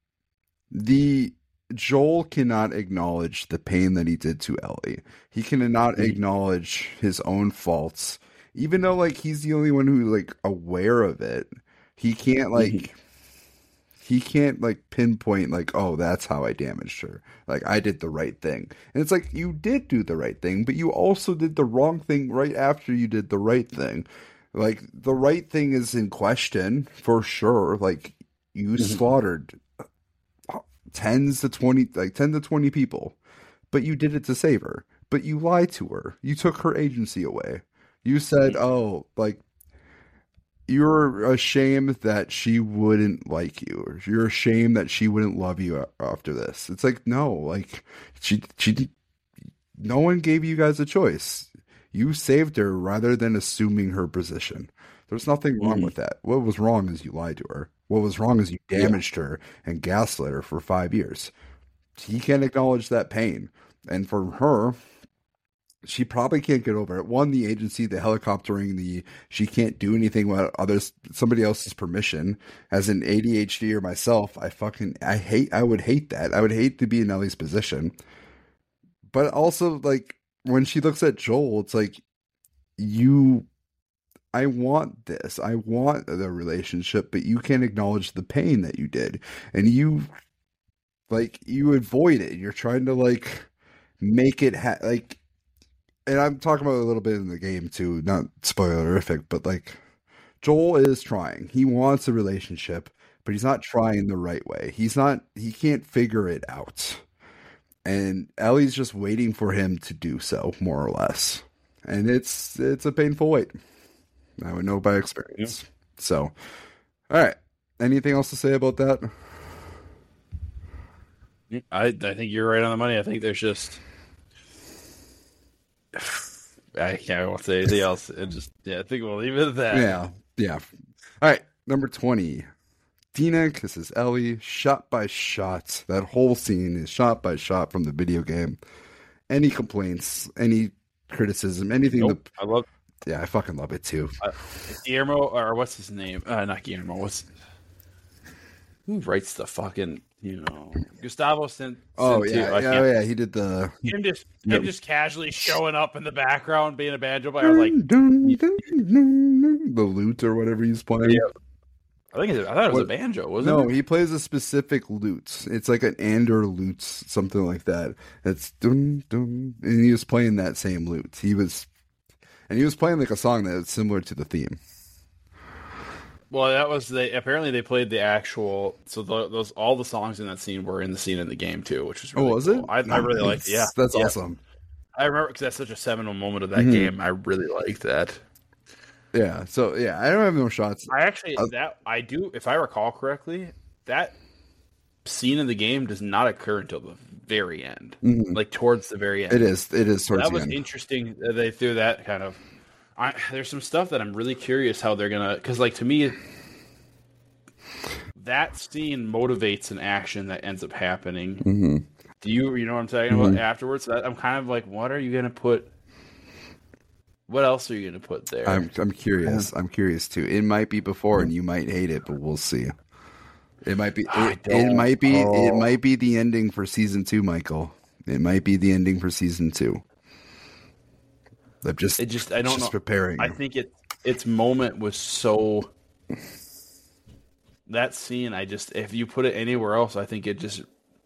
the Joel cannot acknowledge the pain that he did to Ellie. He cannot mm-hmm. acknowledge his own faults, even though like he's the only one who's like aware of it. He can't like. Mm-hmm. He can't, like, pinpoint, like, oh, that's how I damaged her. Like, I did the right thing. And it's like, you did do the right thing, but you also did the wrong thing right after you did the right thing. Like, the right thing is in question, for sure. Like, you mm-hmm. slaughtered tens to twenty, like, ten to twenty people. But you did it to save her. But you lied to her. You took her agency away. You said, oh, like, you're ashamed that she wouldn't like you, or you're ashamed that she wouldn't love you after this. It's like, no, like she, she, no one gave you guys a choice. You saved her rather than assuming her position. There's nothing wrong mm. with that. What was wrong is you lied to her. What was wrong is you damaged yeah. her and gaslit her for five years. He can't acknowledge that pain. And for her, she probably can't get over it. One, the agency, the helicoptering, the she can't do anything without others, somebody else's permission. As an A D H D or myself, I fucking I hate. I would hate that. I would hate to be in Ellie's position. But also, like when she looks at Joel, it's like you. I want this. I want the relationship, but you can't acknowledge the pain that you did, and you, like, you avoid it. You're trying to like make it ha- like. And I'm talking about a little bit in the game too, not spoilerific, but like Joel is trying. He wants a relationship, but he's not trying the right way. He's not, he can't figure it out. And Ellie's just waiting for him to do so, more or less. And it's, it's a painful wait. I would know by experience. Yeah. So, all right. Anything else to say about that? I, I think you're right on the money. I think there's just, I can't want to say anything else. And just yeah, I think we'll leave it at that. Yeah, yeah. All right, number twenty. Dina kisses Ellie, shot by shot. That whole scene is shot by shot from the video game. Any complaints, any criticism, anything. Nope, that, I love. Yeah, I fucking love it too. Uh, Guillermo, or what's his name? Uh, not Guillermo. What's who writes the fucking you know Gustavo Cin- Oh Cinti- yeah, I yeah, can't- oh, yeah. He did the Him just Yep. him just casually showing up in the background, being a banjo player. I was like, dun, dun, dun, dun, the lute or whatever he's playing. Yeah. I think it, I thought it was What- a banjo, wasn't No, it? he plays a specific lute. It's like an Ander lute, something like that. It's dun dun, and he was playing that same lute. He was, and he was playing like a song that is similar to the theme. Well, that was they. Apparently, they played the actual. So the, those all the songs in that scene were in the scene in the game too, which was really oh, was cool. it? I, I really liked. Yeah, that's yeah. awesome. I remember because that's such a seminal moment of that Mhm. game. I really liked that. Yeah. So yeah, I don't have no shots. I actually Uh, that I do, if I recall correctly, that scene in the game does not occur until the very end, Mhm. like towards the very end. It is. It is towards that the was end. interesting that they threw that kind of. I, there's some stuff that I'm really curious how they're gonna, because like to me, that scene motivates an action that ends up happening. hmm Do you you know what I'm talking Mhm. about afterwards? That, I'm kind of like, what are you gonna put? What else are you gonna put there? I'm I'm curious. I'm curious too. It might be before, and you might hate it, but we'll see. It might be. I It, it don't- might be. It oh. might be the ending for season two, Michael. It might be the ending for season two. I'm just. It just I don't just know. preparing. I you. think it its moment was so. That scene, I just if you put it anywhere else, I think it just.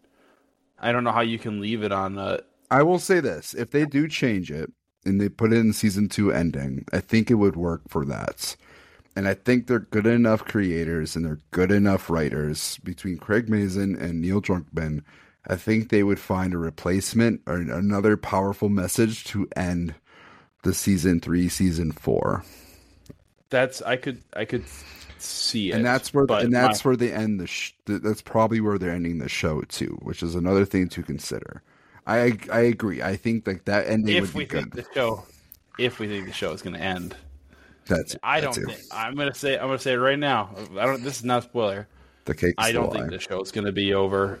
I don't know how you can leave it on the. I will say this: if they do change it and they put it in season two ending, I think it would work for that. And I think they're good enough creators and they're good enough writers between Craig Mazin and Neil Druckmann. I think they would find a replacement or another powerful message to end the season three, season four, That's I could I could see it, and that's where but and my- that's where they end the. Sh- th- that's probably where they're ending the show too, which is another thing to consider. I I agree. I think like that ending if would we be good. think the show, if we think the show is going to end. That's I that don't too. think. I'm gonna say. I'm gonna say it right now. I don't. This is not a spoiler. The cake. I don't think the show is gonna be over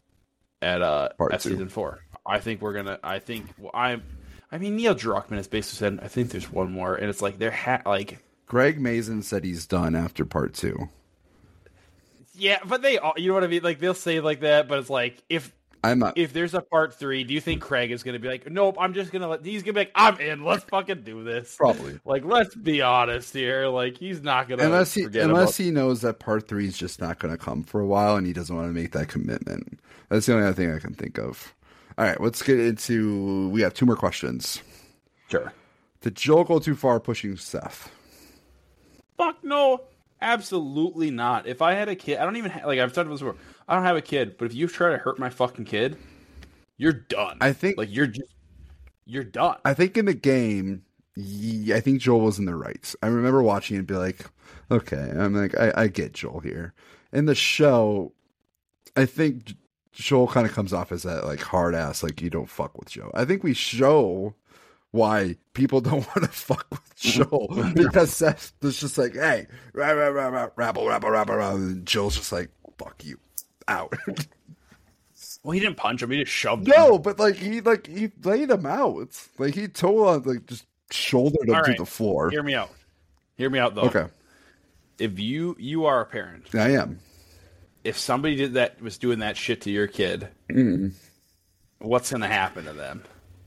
at uh Part at two. season four. I think we're gonna. I think well, I'm. I mean, Neil Druckmann has basically said. I think there's one more, and it's like they're ha- like. Greg Mazin said he's done after part two. Yeah, but they all. You know what I mean? Like they'll say like that, but it's like if I'm not. if there's a part three, do you think Craig is gonna be like, nope, I'm just gonna let. He's gonna be like, I'm in. Let's fucking do this. Probably. Like, let's be honest here. Like, he's not gonna Unless he forget unless about- he knows that part three is just not going to come for a while, and he doesn't want to make that commitment. That's the only other thing I can think of. All right, let's get into. We have two more questions. Sure. Did Joel go too far pushing Seth? Fuck no, absolutely not. If I had a kid, I don't even ha- like I've talked about this before. I don't have a kid, but if you try to hurt my fucking kid, you're done. I think- like you're just you're done. I think in the game, ye- I think Joel was in the right. I remember watching it and be like, okay, I'm like, I, I get Joel here. In the show, I think J- Joel kind of comes off as that like hard ass, like you don't fuck with Joe. I think we show why people don't want to fuck with Joel because Seth is just like, hey, rah, rah, rah, rah, rabble, rabble, rabble, rabble, and Joel's just like, fuck you, out. Well, he didn't punch him; he just shoved him. No, but like he like he laid him out. Like he told like just shouldered him All to right. the floor. Hear me out. Hear me out, though. Okay, If you you are a parent, I am. if somebody did that was doing that shit to your kid, Mm. what's gonna happen to them?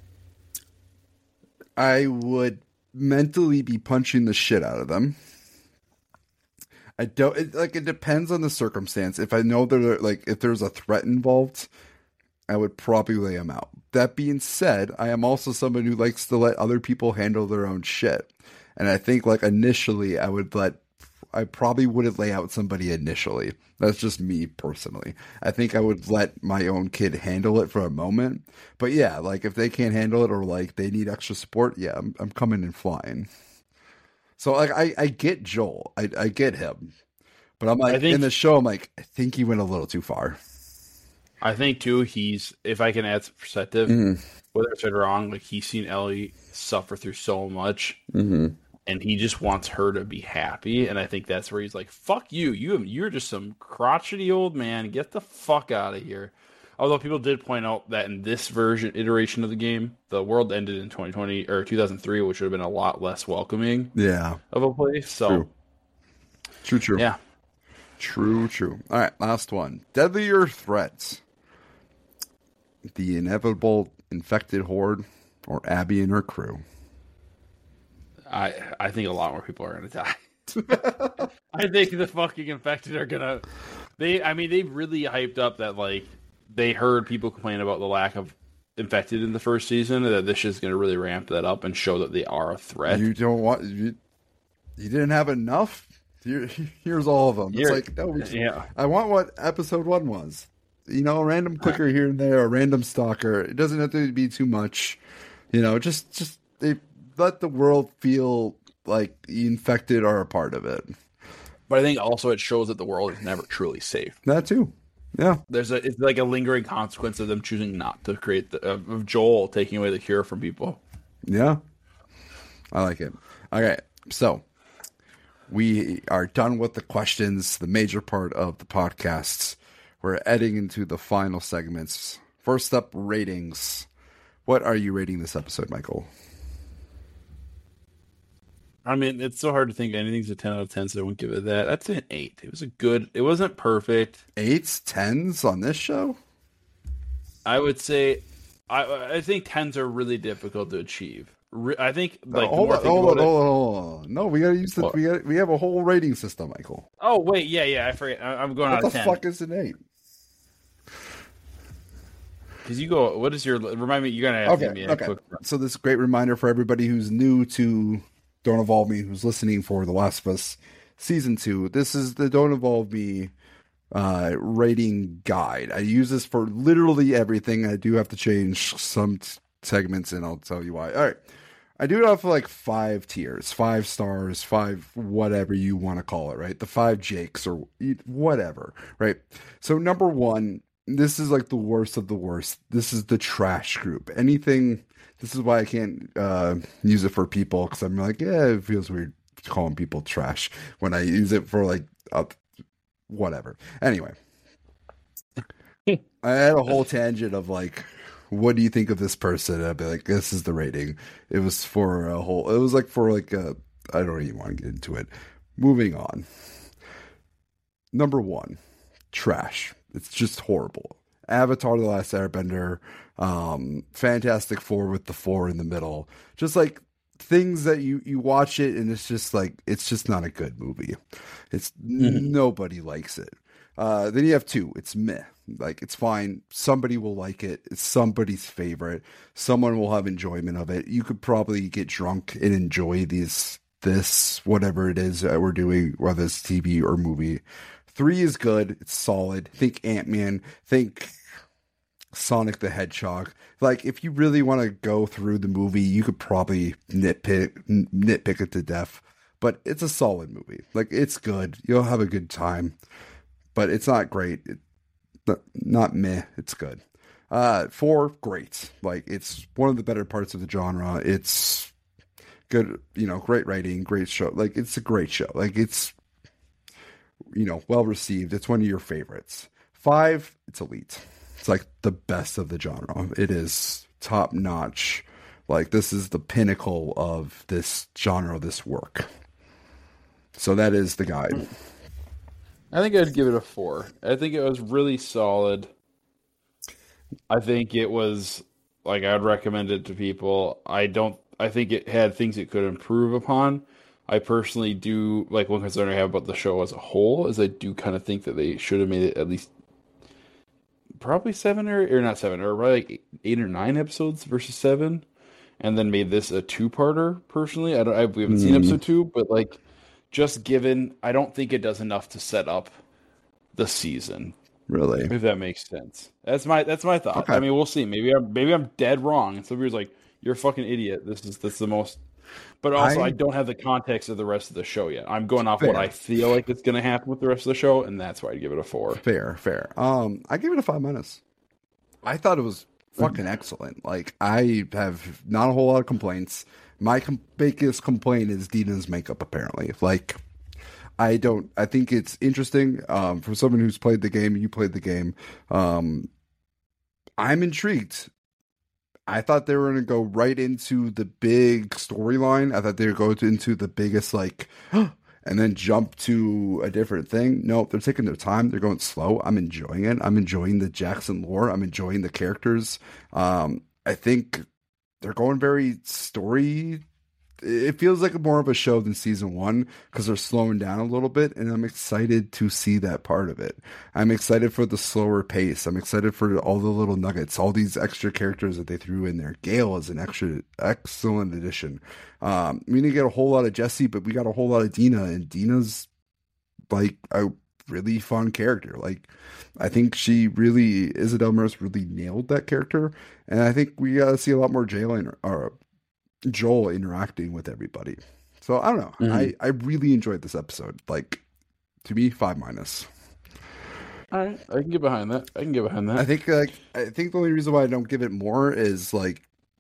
I would mentally be punching the shit out of them. I don't it, like. It depends on the circumstance. If I know that like if there's a threat involved, I would probably lay them out. That being said, I am also someone who likes to let other people handle their own shit, and I think like initially I would let. I probably wouldn't lay out somebody initially. That's just me personally. I think I would let my own kid handle it for a moment. But yeah, like if they can't handle it or like they need extra support, yeah, I'm, I'm coming and flying. So like I, I get Joel. I, I get him. But I'm like I think- in the show, I'm like, I think he went a little too far. I think too. He's if I can add some perspective, Mm-hmm. whether it's right or wrong, like he's seen Ellie suffer through so much. Mm-hmm. and he just wants her to be happy. And I think that's where he's like, "Fuck you! You you're just some crotchety old man. Get the fuck out of here." Although people did point out that in this version iteration of the game, the world ended in twenty twenty or two thousand three, which would have been a lot less welcoming. Yeah, of a place. So, true, true, true. Yeah, true, true. All right, last one. Deadlier threats: the inevitable infected horde, or Abby and her crew. I I think a lot more people are gonna die. I think the fucking infected are gonna. They, I mean, they've really hyped up that like they heard people complain about the lack of infected in the first season, and that this is going to really ramp that up and show that they are a threat. You don't want you. You didn't have enough. Here, here's all of them. It's Here, like no. We, yeah. I want what episode one was. You know, a random clicker here and there, a random stalker. It doesn't have to be too much. You know, just just they let the world feel like the infected are a part of it. But I think also it shows that the world is never truly safe. That too. Yeah. There's a it's like a lingering consequence of them choosing not to create the of, of Joel taking away the cure from people. Yeah. I like it. Okay, so we are done with the questions, the major part of the podcasts. We're heading into the final segments. First up, ratings. What are you rating this episode, Michael? I mean, it's so hard to think anything's a ten out of ten, so I won't give it that. That's an eight. It was a good. It wasn't perfect. Eights, tens on this show? I would say, I I think tens are really difficult to achieve. Re, I think like uh, hold, the on, more I think hold, on, about it- hold on, hold on. No, we gotta use the. What? We got. We have a whole rating system, Michael. Oh wait, yeah, yeah. I forget. I, I'm going What out the of ten. fuck is an eight? Because you go. What is your? Remind me. You're gonna have to give Okay, me a okay. quick. So this is a great reminder for everybody who's new to Don't Involve Me, who's listening for The Last of Us Season two. This is the Don't Involve Me uh, rating guide. I use this for literally everything. I do have to change some t- segments, and I'll tell you why. All right. I do it off of like five tiers, five stars, five whatever you want to call it, right? The five Jakes or whatever, right? So number one, this is like the worst of the worst. This is the trash group. Anything, this is why I can't uh, use it for people, because I'm like, yeah, it feels weird calling people trash when I use it for like, uh, whatever. Anyway, I had a whole tangent of like, what do you think of this person? And I'd be like, this is the rating. It was for a whole, it was like for like a, I don't even want to get into it. Moving on. Number one, trash. It's just horrible. Avatar: The Last Airbender, um, Fantastic Four with the four in the middle. Just like things that you, you watch it and it's just like, it's just not a good movie. It's mm-hmm. Nobody likes it. Uh, then you have two. It's meh. Like, it's fine. Somebody will like it. It's somebody's favorite. Someone will have enjoyment of it. You could probably get drunk and enjoy these, this, whatever it is that we're doing, whether it's T V or movie. Three is good. It's solid. Think Ant-Man. Think Sonic the Hedgehog. Like, if you really want to go through the movie, you could probably nitpick, nitpick it to death. But it's a solid movie. Like, it's good. You'll have a good time. But it's not great. It, not, not meh. It's good. Uh, four, great. Like, it's one of the better parts of the genre. It's good, you know, great writing, great show. Like, it's a great show. Like, it's, you know, well received. It's one of your favorites. Five, it's elite. It's like the best of the genre. It is top notch. Like, this is the pinnacle of this genre, this work. So that is the guide. I think I'd give it a four. I think it was really solid. I think it was, like, I'd recommend it to people. I don't, I think it had things it could improve upon. I personally do, like, one concern I have about the show as a whole is I do kind of think that they should have made it at least probably seven or, or not seven, or probably like eight, eight or nine episodes versus seven, and then made this a two-parter, personally. I don't, I, we haven't mm. seen episode two, but, like, just given, I don't think it does enough to set up the season. Really? If that makes sense. That's my that's my thought. Okay. I mean, we'll see. Maybe I'm maybe I'm dead wrong. And somebody's like, "You're a fucking idiot. This is this is the most." But also, I, I don't have the context of the rest of the show yet. I'm going off fair. What I feel like it's going to happen with the rest of the show, and that's why I give it a four. Fair, fair. Um, I give it a five minus. I thought it was fucking excellent. Like, I have not a whole lot of complaints. My com- biggest complaint is Dina's makeup. Apparently, like I don't. I think it's interesting. Um, for someone who's played the game, you played the game. Um, I'm intrigued. I thought they were going to go right into the big storyline. I thought they would go to, into the biggest, like, and then jump to a different thing. No, they're taking their time. They're going slow. I'm enjoying it. I'm enjoying the Jackson lore. I'm enjoying the characters. Um, I think they're going very story. It feels like more of a show than season one because they're slowing down a little bit, and I'm excited to see that part of it. I'm excited for the slower pace. I'm excited for all the little nuggets, all these extra characters that they threw in there. Gale is an extra excellent addition. Um, we didn't get a whole lot of Jesse, but we got a whole lot of Dina, and Dina's like a really fun character. Like, I think she really, Isabel Merce really nailed that character, and I think we got to see a lot more Jalen or Joel interacting with everybody. So I don't know. Mm-hmm. I, I really enjoyed this episode. Like, to me, five minus. All right, I can get behind that. I can get behind that. I think like I think the only reason why I don't give it more is like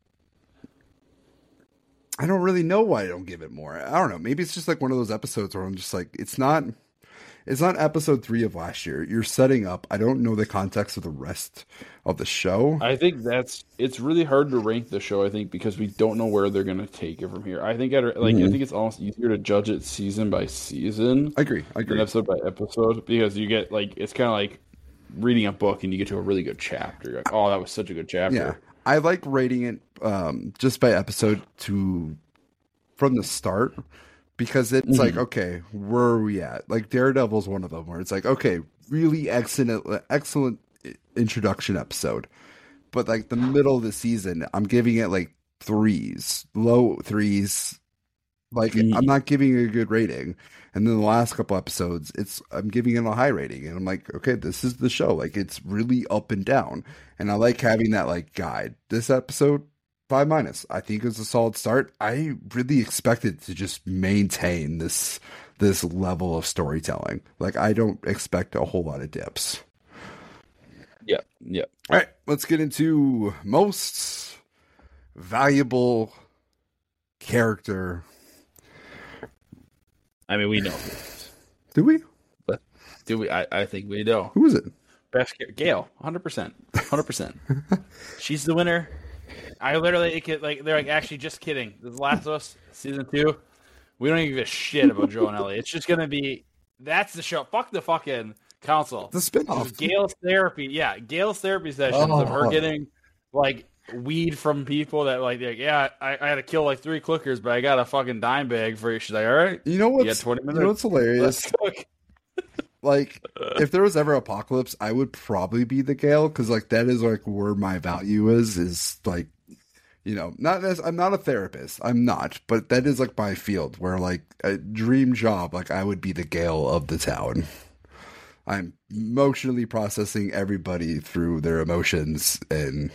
I don't really know why I don't give it more. I don't know. Maybe it's just like one of those episodes where I'm just like, it's not it's not episode three of last year. You're setting up. I don't know the context of the rest of the show. I think that's it's really hard to rank the show. I think because we don't know where they're going to take it from here. I think I like mm-hmm. I think it's almost easier to judge it season by season. I agree. I agree. Than episode by episode because you get like it's kind of like reading a book and you get to a really good chapter. You're like, oh, that was such a good chapter. Yeah, I like rating it um, just by episode to from the start. Because it's mm-hmm. like, okay, where are we at? Like, Daredevil's one of them, where it's like, okay, really excellent, excellent introduction episode. But, like, the middle of the season, I'm giving it, like, threes, low threes. Like, mm-hmm. I'm not giving it a good rating. And then the last couple episodes, it's I'm giving it a high rating. And I'm like, okay, this is the show. Like, it's really up and down. And I like having that, like, guide. This episode, five minus. I think it was a solid start. I really expected to just maintain this this level of storytelling. Like, I don't expect a whole lot of dips. Yeah, yeah. All right, let's get into most valuable character. I mean, we know. Do we? But do we? I, I think we know. Who is it? Best Gale, one hundred percent. one hundred percent. She's the winner. I literally, it could, like, they're like, actually, just kidding. The Last of Us, season two, we don't even give a shit about Joel and Ellie. It's just going to be, that's the show. Fuck the fucking council. The spinoff. Gale's therapy. Yeah, Gale's therapy sessions oh. of her getting, like, weed from people that, like, like yeah, I, I had to kill, like, three clickers, but I got a fucking dime bag for you. She's like, all right. You know what's, you, you know what's hilarious? Like, if there was ever apocalypse, I would probably be the Gale, because, like, that is, like, where my value is, is, like, you know, not as I'm not a therapist. I'm not, but that is like my field where like a dream job, like I would be the Gale of the town. I'm emotionally processing everybody through their emotions, and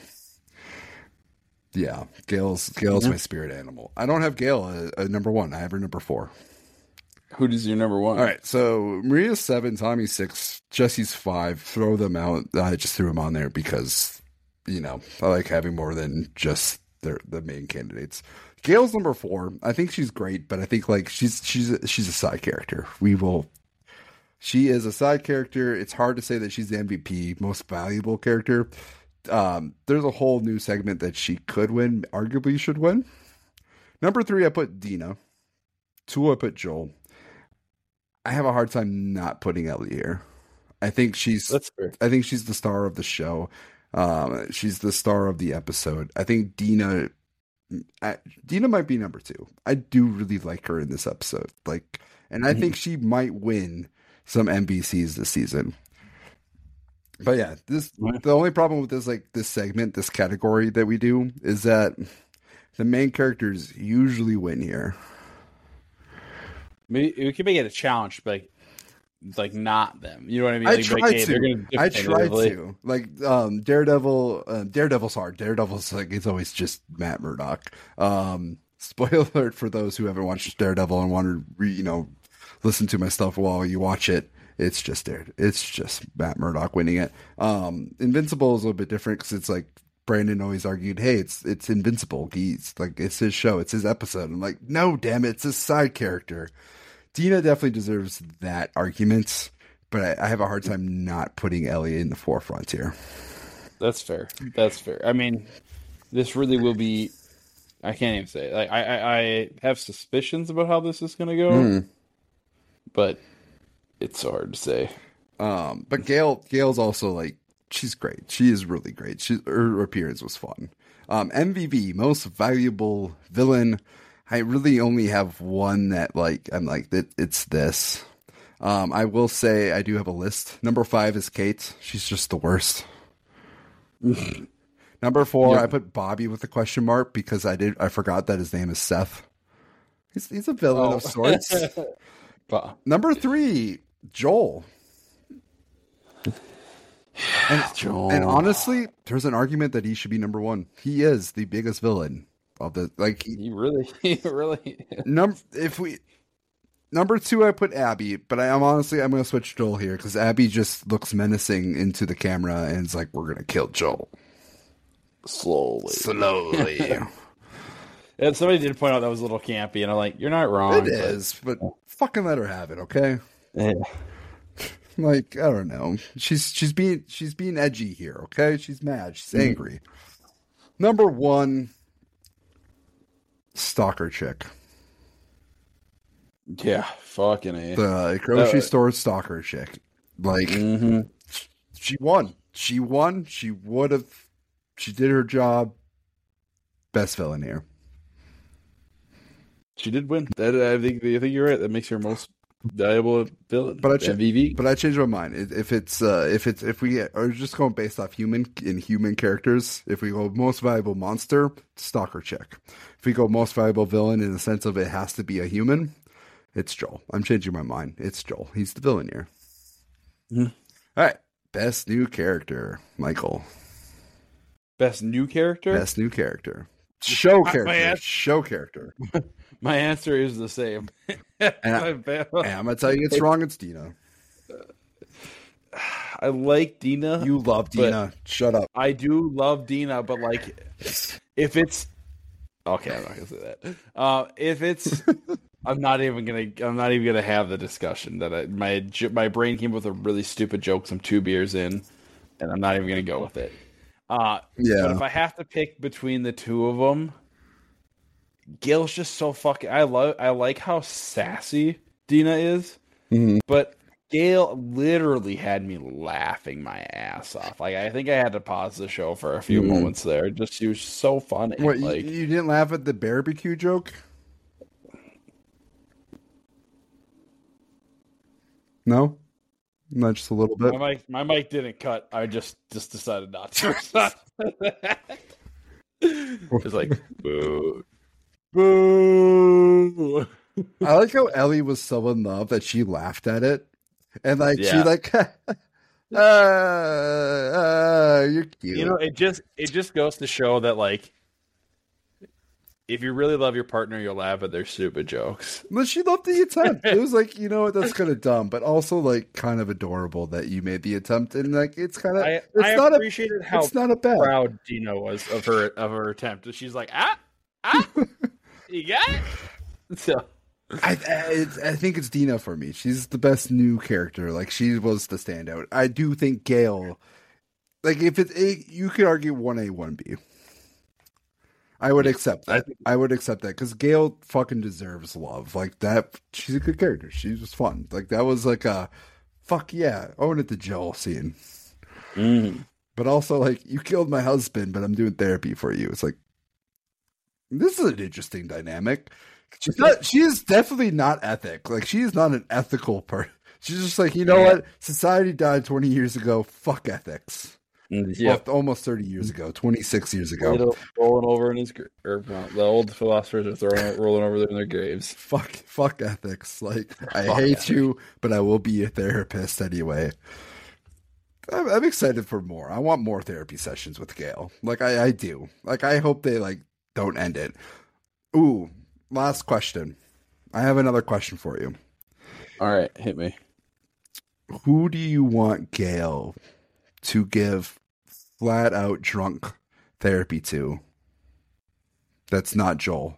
yeah, Gale's Gale's mm-hmm. my spirit animal. I don't have Gale a, a number one. I have her number four. Who is your number one? All right, so Maria's seven, Tommy's six, Jesse's five. Throw them out. I just threw them on there because, you know, I like having more than just They're the main candidates. Gale's number four. I think she's great, but I think like she's she's a, she's a side character. We will. She is a side character. It's hard to say that she's the M V P, most valuable character. Um, there's a whole new segment that she could win, arguably should win. Number three, I put Dina. Two, I put Joel. I have a hard time not putting Ellie here. I think she's. That's fair. I think she's the star of the show. Um, she's the star of the episode. I think Dina, I, Dina might be number two. I do really like her in this episode. Like, and I mm-hmm. think she might win some M V Cs this season. But yeah, this the only problem with this like this segment, this category that we do is that the main characters usually win here. Maybe we could make it a challenge, but like. Like not them, you know what I mean? Like, I tried like, hey, to. I tried to. Like um, Daredevil. Uh, Daredevil's hard. Daredevil's like it's always just Matt Murdock. Um, spoiler alert for those who haven't watched Daredevil and want to, re, you know, listen to my stuff while you watch it. It's just there. It's just Matt Murdock winning it. Um, Invincible is a little bit different because it's like Brandon always argued, hey, it's it's Invincible. He's like, it's his show, it's his episode. I'm like, no, damn it, it's his side character. Dina definitely deserves that argument, but I, I have a hard time not putting Ellie in the forefront here. That's fair. That's fair. I mean, this really will be. I can't even say. Like, I, I, I have suspicions about how this is going to go, Mm. but it's so hard to say. Um, but Gail, Gail's also like, she's great. She is really great. She, her appearance was fun. Um, M V V, most valuable villain. I really only have one that like I'm like that. It's this. Um, I will say I do have a list. Number five is Kate. She's just the worst. Number four, Yep. I put Bobby with a question mark because I did I forgot that his name is Seth. He's he's a villain Oh. of sorts. But Number three, Joel. And, Joel. and honestly, there's an argument that he should be number one. He is the biggest villain of the like. he really, he really. Number if we number two, I put Abby, but I, I'm honestly I'm gonna switch Joel here because Abby just looks menacing into the camera and it's like we're gonna kill Joel Slowly. slowly. And somebody did point out that was a little campy, and I'm like, you're not wrong. It is, but fucking let her have it, okay? But, Like I don't know, she's she's being she's being edgy here, okay? She's mad, she's angry. Number one, stalker chick. yeah, fucking A. The grocery Uh, store stalker chick. Like Mm-hmm. she won. She won. She would have. She did her job. Best villain here. She did win. That I think. I think you're right. That makes her most valuable villain. But I ch- M V V. But I changed my mind. If if it's uh, if it's if we are just going based off human in human characters, if we go most valuable monster, stalker chick. If we go most valuable villain in the sense of it has to be a human, it's Joel. I'm changing my mind. It's Joel. He's the villain here. Mhm. All right. Best new character, Michael. Best new character. Best new character. Show My- my character. answer- Show character. My answer is the same. And I, and I'm gonna tell you it's wrong. It's Dina. I like Dina. You love But- Dina. Shut up. I do love Dina, but like, if it's okay, I'm not gonna say that. Uh, if it's, I'm not even gonna. I'm not even gonna have the discussion that I, my j- my brain came up with a really stupid joke. Some two beers in, and I'm not even gonna go with it. Uh, Yeah. But if I have to pick between the two of them, Gail's just so fucking. I love. I like how sassy Dina is, Mhm. but Gail literally had me laughing my ass off. Like I think I had to pause the show for a few Mhm. moments there. Just she was so funny. What, you- like you, didn't laugh at the barbecue joke? No? Not just a little bit? my mic, my mic didn't cut. I just just decided not to. It's like boo, boo. I like how Ellie was so in love that she laughed at it. And like she Yeah. like uh, uh, you're cute. You know, it just it just goes to show that like, if you really love your partner, you'll laugh at their stupid jokes. But she loved the attempt. It was like, you know what, that's kind of dumb, but also like kind of adorable that you made the attempt, and like it's kind of I, it's I not appreciated a how it's not a bad. proud Dina was of her of her attempt. She's like, ah, ah, you got it. So I, I it's- I think it's Dina for me. She's the best new character. Like she was the standout. I do think Gail, like if it's a, you could argue one A, one B. I would accept that. I would accept that because Gail fucking deserves love. Like that, she's a good character. She was fun. Like that was like a fuck yeah, own it to Joel scene. mm. But also like you killed my husband, but I'm doing therapy for you. It's like this is an interesting dynamic. She's not. She is definitely not ethic. Like she is not an ethical person. She's just like, you know Yeah. what? Society died twenty years ago. Fuck ethics. Yeah, Well, almost thirty years ago. twenty-six years ago. Little rolling over in his gra- or well, the old philosophers are throwing rolling over in their graves. Fuck. Fuck ethics. Like I Fuck hate ethics. you, but I will be your therapist anyway. I'm, I'm excited for more. I want more therapy sessions with Gail. Like I, I do. Like I hope they like don't end it. Ooh. Last question. I have another question for you. All right, hit me. Who do you want Gail to give flat out drunk Therapy two. That's not Joel.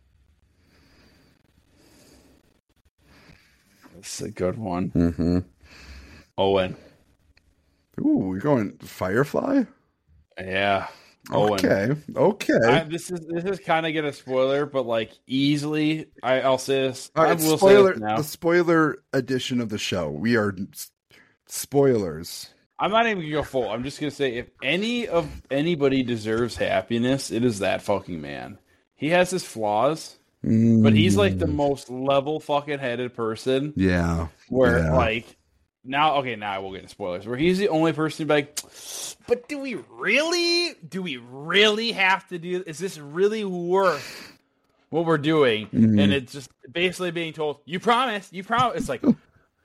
That's a good one. Mm-hmm. Owen. Ooh, we're going Firefly? Yeah. Owen. Okay. Okay. I, this is this is kind of get a spoiler, but like easily, I, I'll say this. All I right, will spoiler, say this now. the spoiler edition of the show. We are s- spoilers. I'm not even gonna go full. I'm just gonna say if any of anybody deserves happiness, it is that fucking man. He has his flaws, Mm, but he's like the most level fucking headed person. yeah. Where yeah. like now, okay, now I will get into spoilers. Where he's the only person to be like, but do we really? Do we really have to do? Is this really worth what we're doing? Mhm. And it's just basically being told, "You promised, you promised." It's like, oh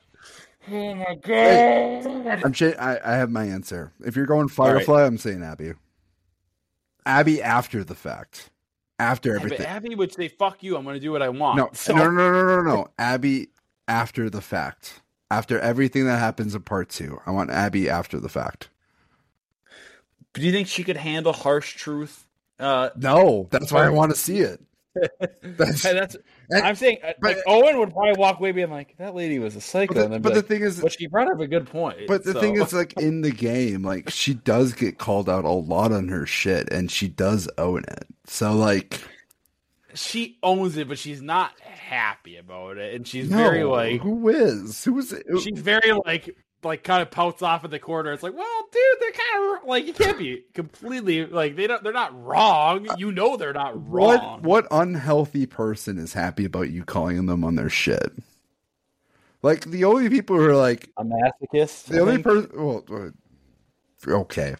my god! I'm cha- I, I have my answer. If you're going Firefly, I'm saying Abby. Abby after the fact. After Yeah, everything. but Abby would say, "Fuck you! I'm going to do what I want." No, So- no, no, no, no, no. Abby after the fact. After everything that happens in part two. I want Abby after the fact. Do you think she could handle harsh truth? Uh, No, that's why I want to see it. That's, that's. and- I'm saying, uh, like but- Owen would probably walk away being like, "That lady was a psycho." but the, and then but be the like, thing is, but she brought up a good point. but the so- thing is, like in the game, like she does get called out a lot on her shit, and she does own it. So like, she owns it, but she's not happy about it, and she's no, very like, who is? Who is it? she's very like, like kind of pouts off in the corner. It's like, well, dude, they're kind of like, you can't be completely like they don't, they're not wrong. You know, they're not wrong. What what unhealthy person is happy about you calling them on their shit? Like the only people who are like A masochist. the I only think. person. Well, uh, okay,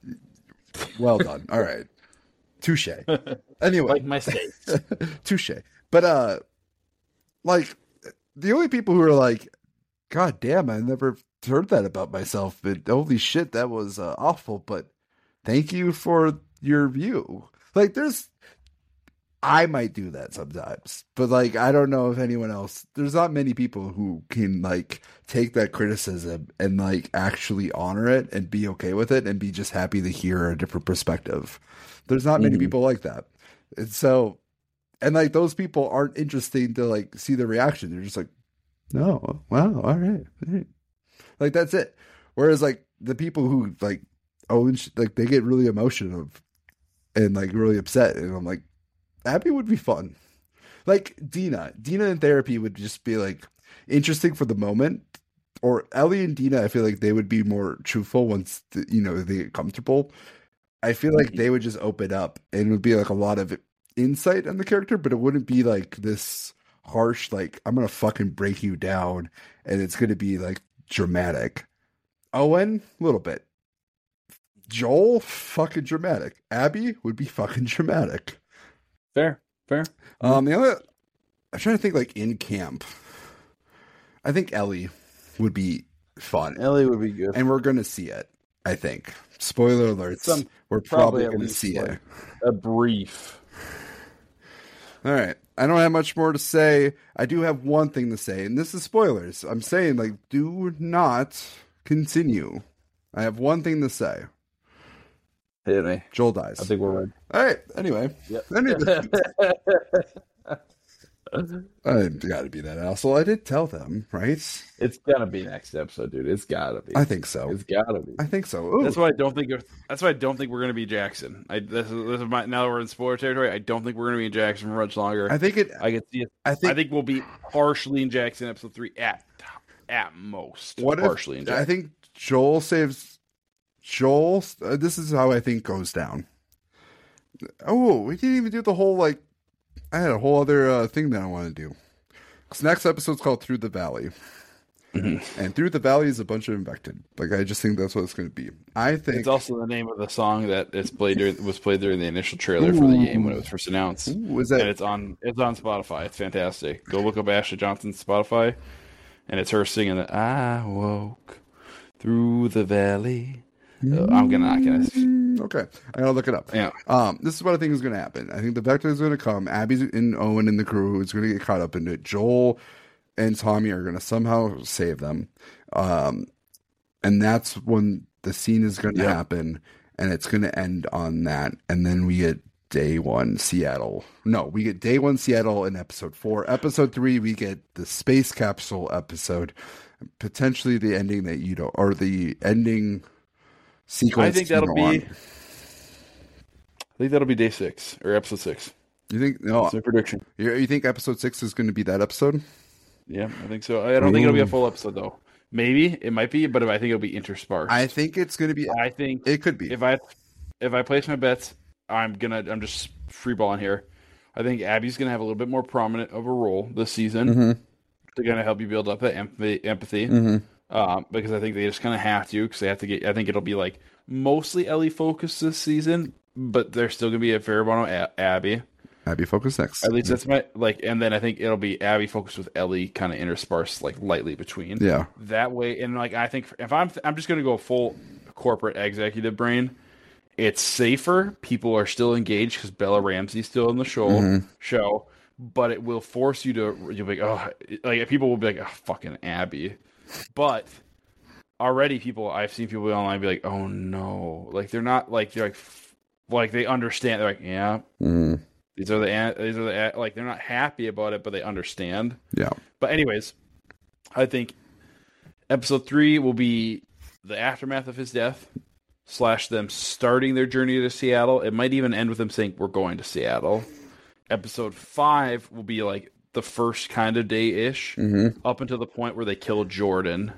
well done. All right, touche. Anyway, like my states. touche. But uh, like the only people who are like, God damn, I never heard that about myself. But holy shit, that was uh, awful. But thank you for your view. Like, there's, I might do that sometimes, but like, I don't know if anyone else. There's not many people who can like take that criticism and like actually honor it and be okay with it and be just happy to hear a different perspective. There's not many Mhm. people like that. And so, and like those people aren't interesting to like see the reaction. They're just like, no, wow, all right, all right. Like that's it. Whereas like the people who like own sh- like they get really emotional and like really upset, and I'm like, Abby would be fun. Like Dina, Dina in therapy would just be like interesting for the moment. Or Ellie and Dina, I feel like they would be more truthful once the, you know they get comfortable. I feel like they would just open up and it would be like a lot of insight on the character, but it wouldn't be like this harsh, like, I'm gonna fucking break you down and it's gonna be like dramatic. Owen, a little bit. Joel, fucking dramatic. Abby would be fucking dramatic. Fair, fair. Um, the other, I'm trying to think like in camp. I think Ellie would be fun, Ellie would be good. and we're gonna see it. I think. Spoiler alerts. Some- we're probably probably at gonna least, see like- it. A brief. All right. I don't have much more to say. I do have one thing to say, and this is spoilers. I'm saying, like, do not continue. I have one thing to say. Hit me. Joel dies. I think we're ready. All right. Anyway. Yep. Anyway. I gotta be that asshole. I did tell them, right? It's gotta be next episode, dude. It's gotta be. I think so. It's gotta be. I think so. Ooh. That's why I don't think. That's why I don't think we're gonna be Jackson. I this is, this is my, now that we're in spoiler territory. I don't think we're gonna be in Jackson for much longer. I think it. I can see it. I think. I think we'll be partially in Jackson episode three at at most. What partially if? in Jackson. I think Joel saves. Joel. Uh, this is how I think goes down. Oh, we didn't even do the whole like. I had a whole other uh, thing that I want to do. This next episode's called Through the Valley. Mm-hmm. And Through the Valley is a bunch of infected. Like, I just think that's what it's going to be. I think... It's also the name of the song that is played during, was played during the initial trailer for the game when it was first announced. Ooh, is that... And it's on it's on Spotify. It's fantastic. Go look up Ashley Johnson's Spotify, and it's her singing that I woke through the valley. Uh, I'm gonna not gonna. Mm, okay, I gotta look it up. Yeah. Um, this is what I think is going to happen. I think the Vector is going to come. Abby's and Owen and the crew is going to get caught up into it. Joel and Tommy are going to somehow save them, um, and that's when the scene is going to Yep. happen. and it's going to end on that. And then we get day one Seattle. No, we get day one Seattle in episode four. Episode three, we get the space capsule episode, potentially the ending that you don't, or the ending sequence. I think that'll be. Want. I think that'll be day six or episode six. You think? No, that's my prediction. You, you think episode six is going to be that episode? Yeah, I think so. I don't Ooh. think it'll be a full episode though. Maybe it might be, but I think it'll be interspersed. I think it's going to be. I think it could be. If I if I place my bets, I'm gonna. I'm just freeballing here. I think Abby's gonna have a little bit more prominent of a role this season. Mm-hmm. They're gonna help you build up that empathy, empathy mm-hmm. um, because I think they just kind of have to. Because they have to get. I think it'll be like mostly Ellie focused this season, but there's still gonna be a fair amount of a- Abby. Abby focus next. At least that's my like, and then I think it'll be Abby focused with Ellie, kind of interspersed like lightly between. Yeah. That way, and like I think if I'm I'm just gonna go full corporate executive brain, it's safer. People are still engaged because Bella Ramsey's still in the show mm-hmm. show, but it will force you to you'll be like oh like people will be like oh fucking Abby, but already people I've seen people online be like oh no like they're not like they're like like they understand they're like yeah. Mm-hmm. These are the these are the like they're not happy about it, but they understand. Yeah. But anyways, I think episode three will be the aftermath of his death slash them starting their journey to Seattle. It might even end with them saying we're going to Seattle. Episode five will be like the first kind of day ish, mm-hmm. up until the point where they kill Jordan.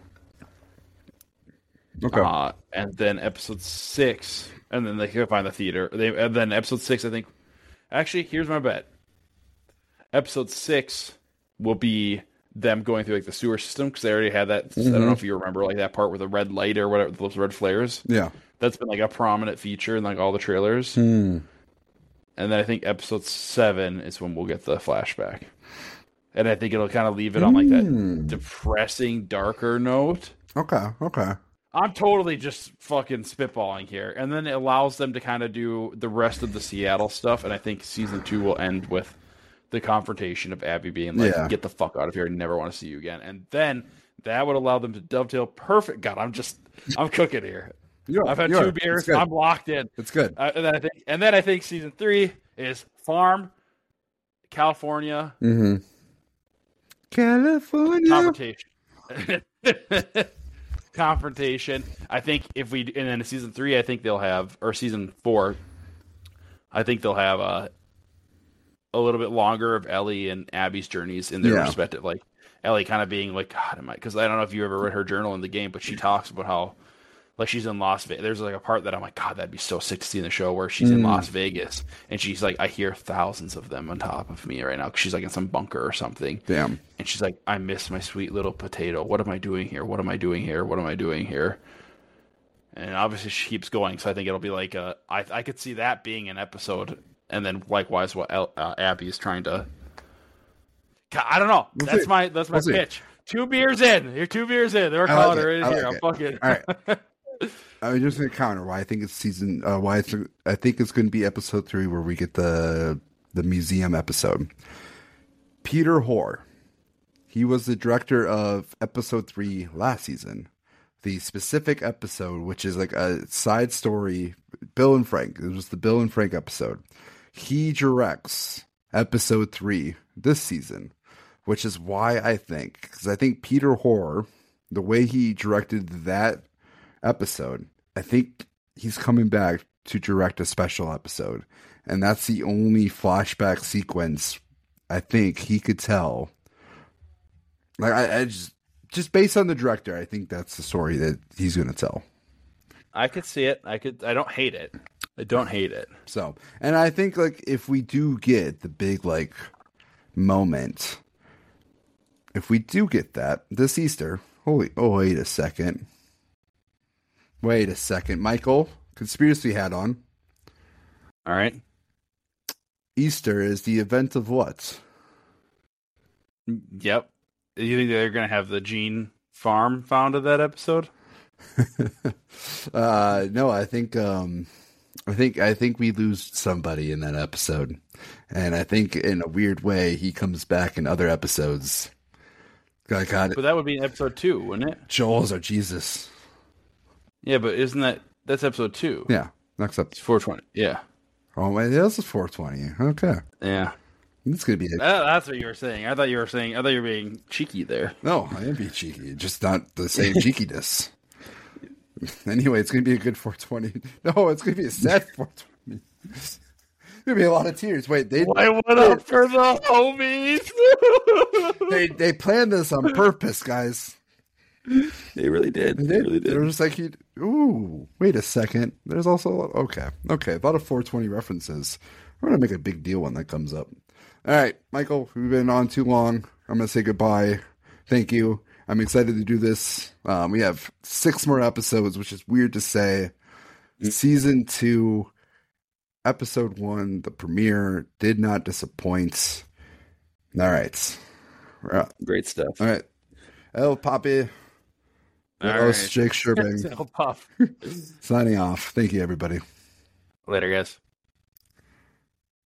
Okay. Uh, and then episode six, and then they can find the theater. They and then episode six, I think. Actually, here's my bet. Episode six will be them going through like the sewer system because they already had that. Mm-hmm. I don't know if you remember like that part with the red light or whatever, those red flares. Yeah, that's been like a prominent feature in like all the trailers. Mm. And then I think episode seven is when we'll get the flashback, and I think it'll kind of leave it on like that Mm. depressing, darker note. Okay, okay. I'm totally just fucking spitballing here. And then it allows them to kind of do the rest of the Seattle stuff. And I think season two will end with the confrontation of Abby being like, Yeah. get the fuck out of here. I never want to see you again. And then that would allow them to dovetail perfect. God, I'm just, I'm cooking here. You are, I've had you two are. beers. It's good. I'm locked in. It's good. Uh, and, then I think, and then I think season three is Farm, California. Mm-hmm. California. Confrontation. Confrontation. I think if we and then season three, I think they'll have or season four, I think they'll have a a little bit longer of Ellie and Abby's journeys in their Yeah. respective. Like Ellie kind of being like, God, am I? Because I don't know if you ever read her journal in the game, but she talks about how like she's in Las Vegas. There's like a part that I'm like, God, that'd be so sick to see in the show where she's Mm. in Las Vegas and she's like, I hear thousands of them on top of me right now because she's like in some bunker or something. Damn. And she's like, I miss my sweet little potato. What am I doing here? What am I doing here? What am I doing here? And obviously she keeps going, so I think it'll be like a, I I could see that being an episode, and then likewise what El, uh, Abby is trying to. I don't know. We'll that's see. my that's my We'll see. pitch. Two beers in. You're two beers in. They're I calling like her it. in I here. like I'm it. fucking. All right. I'm just gonna counter why I think it's season. Uh, why it's. I think it's going to be episode three where we get the the museum episode. Peter Hoare. He was the director of episode three last season. The specific episode, which is like a side story, Bill and Frank. It was the Bill and Frank episode. He directs episode three this season, which is why I think, because I think Peter Hoare, the way he directed that episode, I think he's coming back to direct a special episode. And that's the only flashback sequence I think he could tell. Like, I, I just, just based on the director, I think that's the story that he's going to tell. I could see it. I could. I don't hate it. I don't hate it. So, and I think like if we do get the big like moment, if we do get that this Easter, holy, oh wait a second, wait a second, Michael, conspiracy hat on. All right. Easter is the event of what? Yep. You think they're going to have the Gene farm found in that episode? uh, no, I think, um, I think, I think we lose somebody in that episode, and I think in a weird way he comes back in other episodes. I got it. But that would be in episode two, wouldn't it? Joel's our Jesus. Yeah, but isn't that that's episode two? Yeah, Next up. It's four twenty. Yeah. Oh, wait, this is four twenty. Okay. Yeah. It's going to be... A, that, that's what you were saying. I thought you were saying... I thought you were being cheeky there. no, I am being cheeky. Just not the same cheekiness. Anyway, it's going to be a good four twenty. No, it's going to be a sad four twenty. It's going to be a lot of tears. Wait, they... I went up for the homies. they, they planned this on purpose, guys. They really did. They, they did. really did. They were just like, he, ooh, wait a second. There's also, okay, okay, a lot of four twenty references. We're going to make a big deal when that comes up. All right, Michael, we've been on too long. I'm going to say goodbye. Thank you. I'm excited to do this. Um, we have six more episodes, which is weird to say. Season two, episode one, the premiere, did not disappoint. All right. We're out. Great stuff. All right. El Papi. All host right. Jake Sherbing. Puff. Signing off. Thank you, everybody. Later, guys.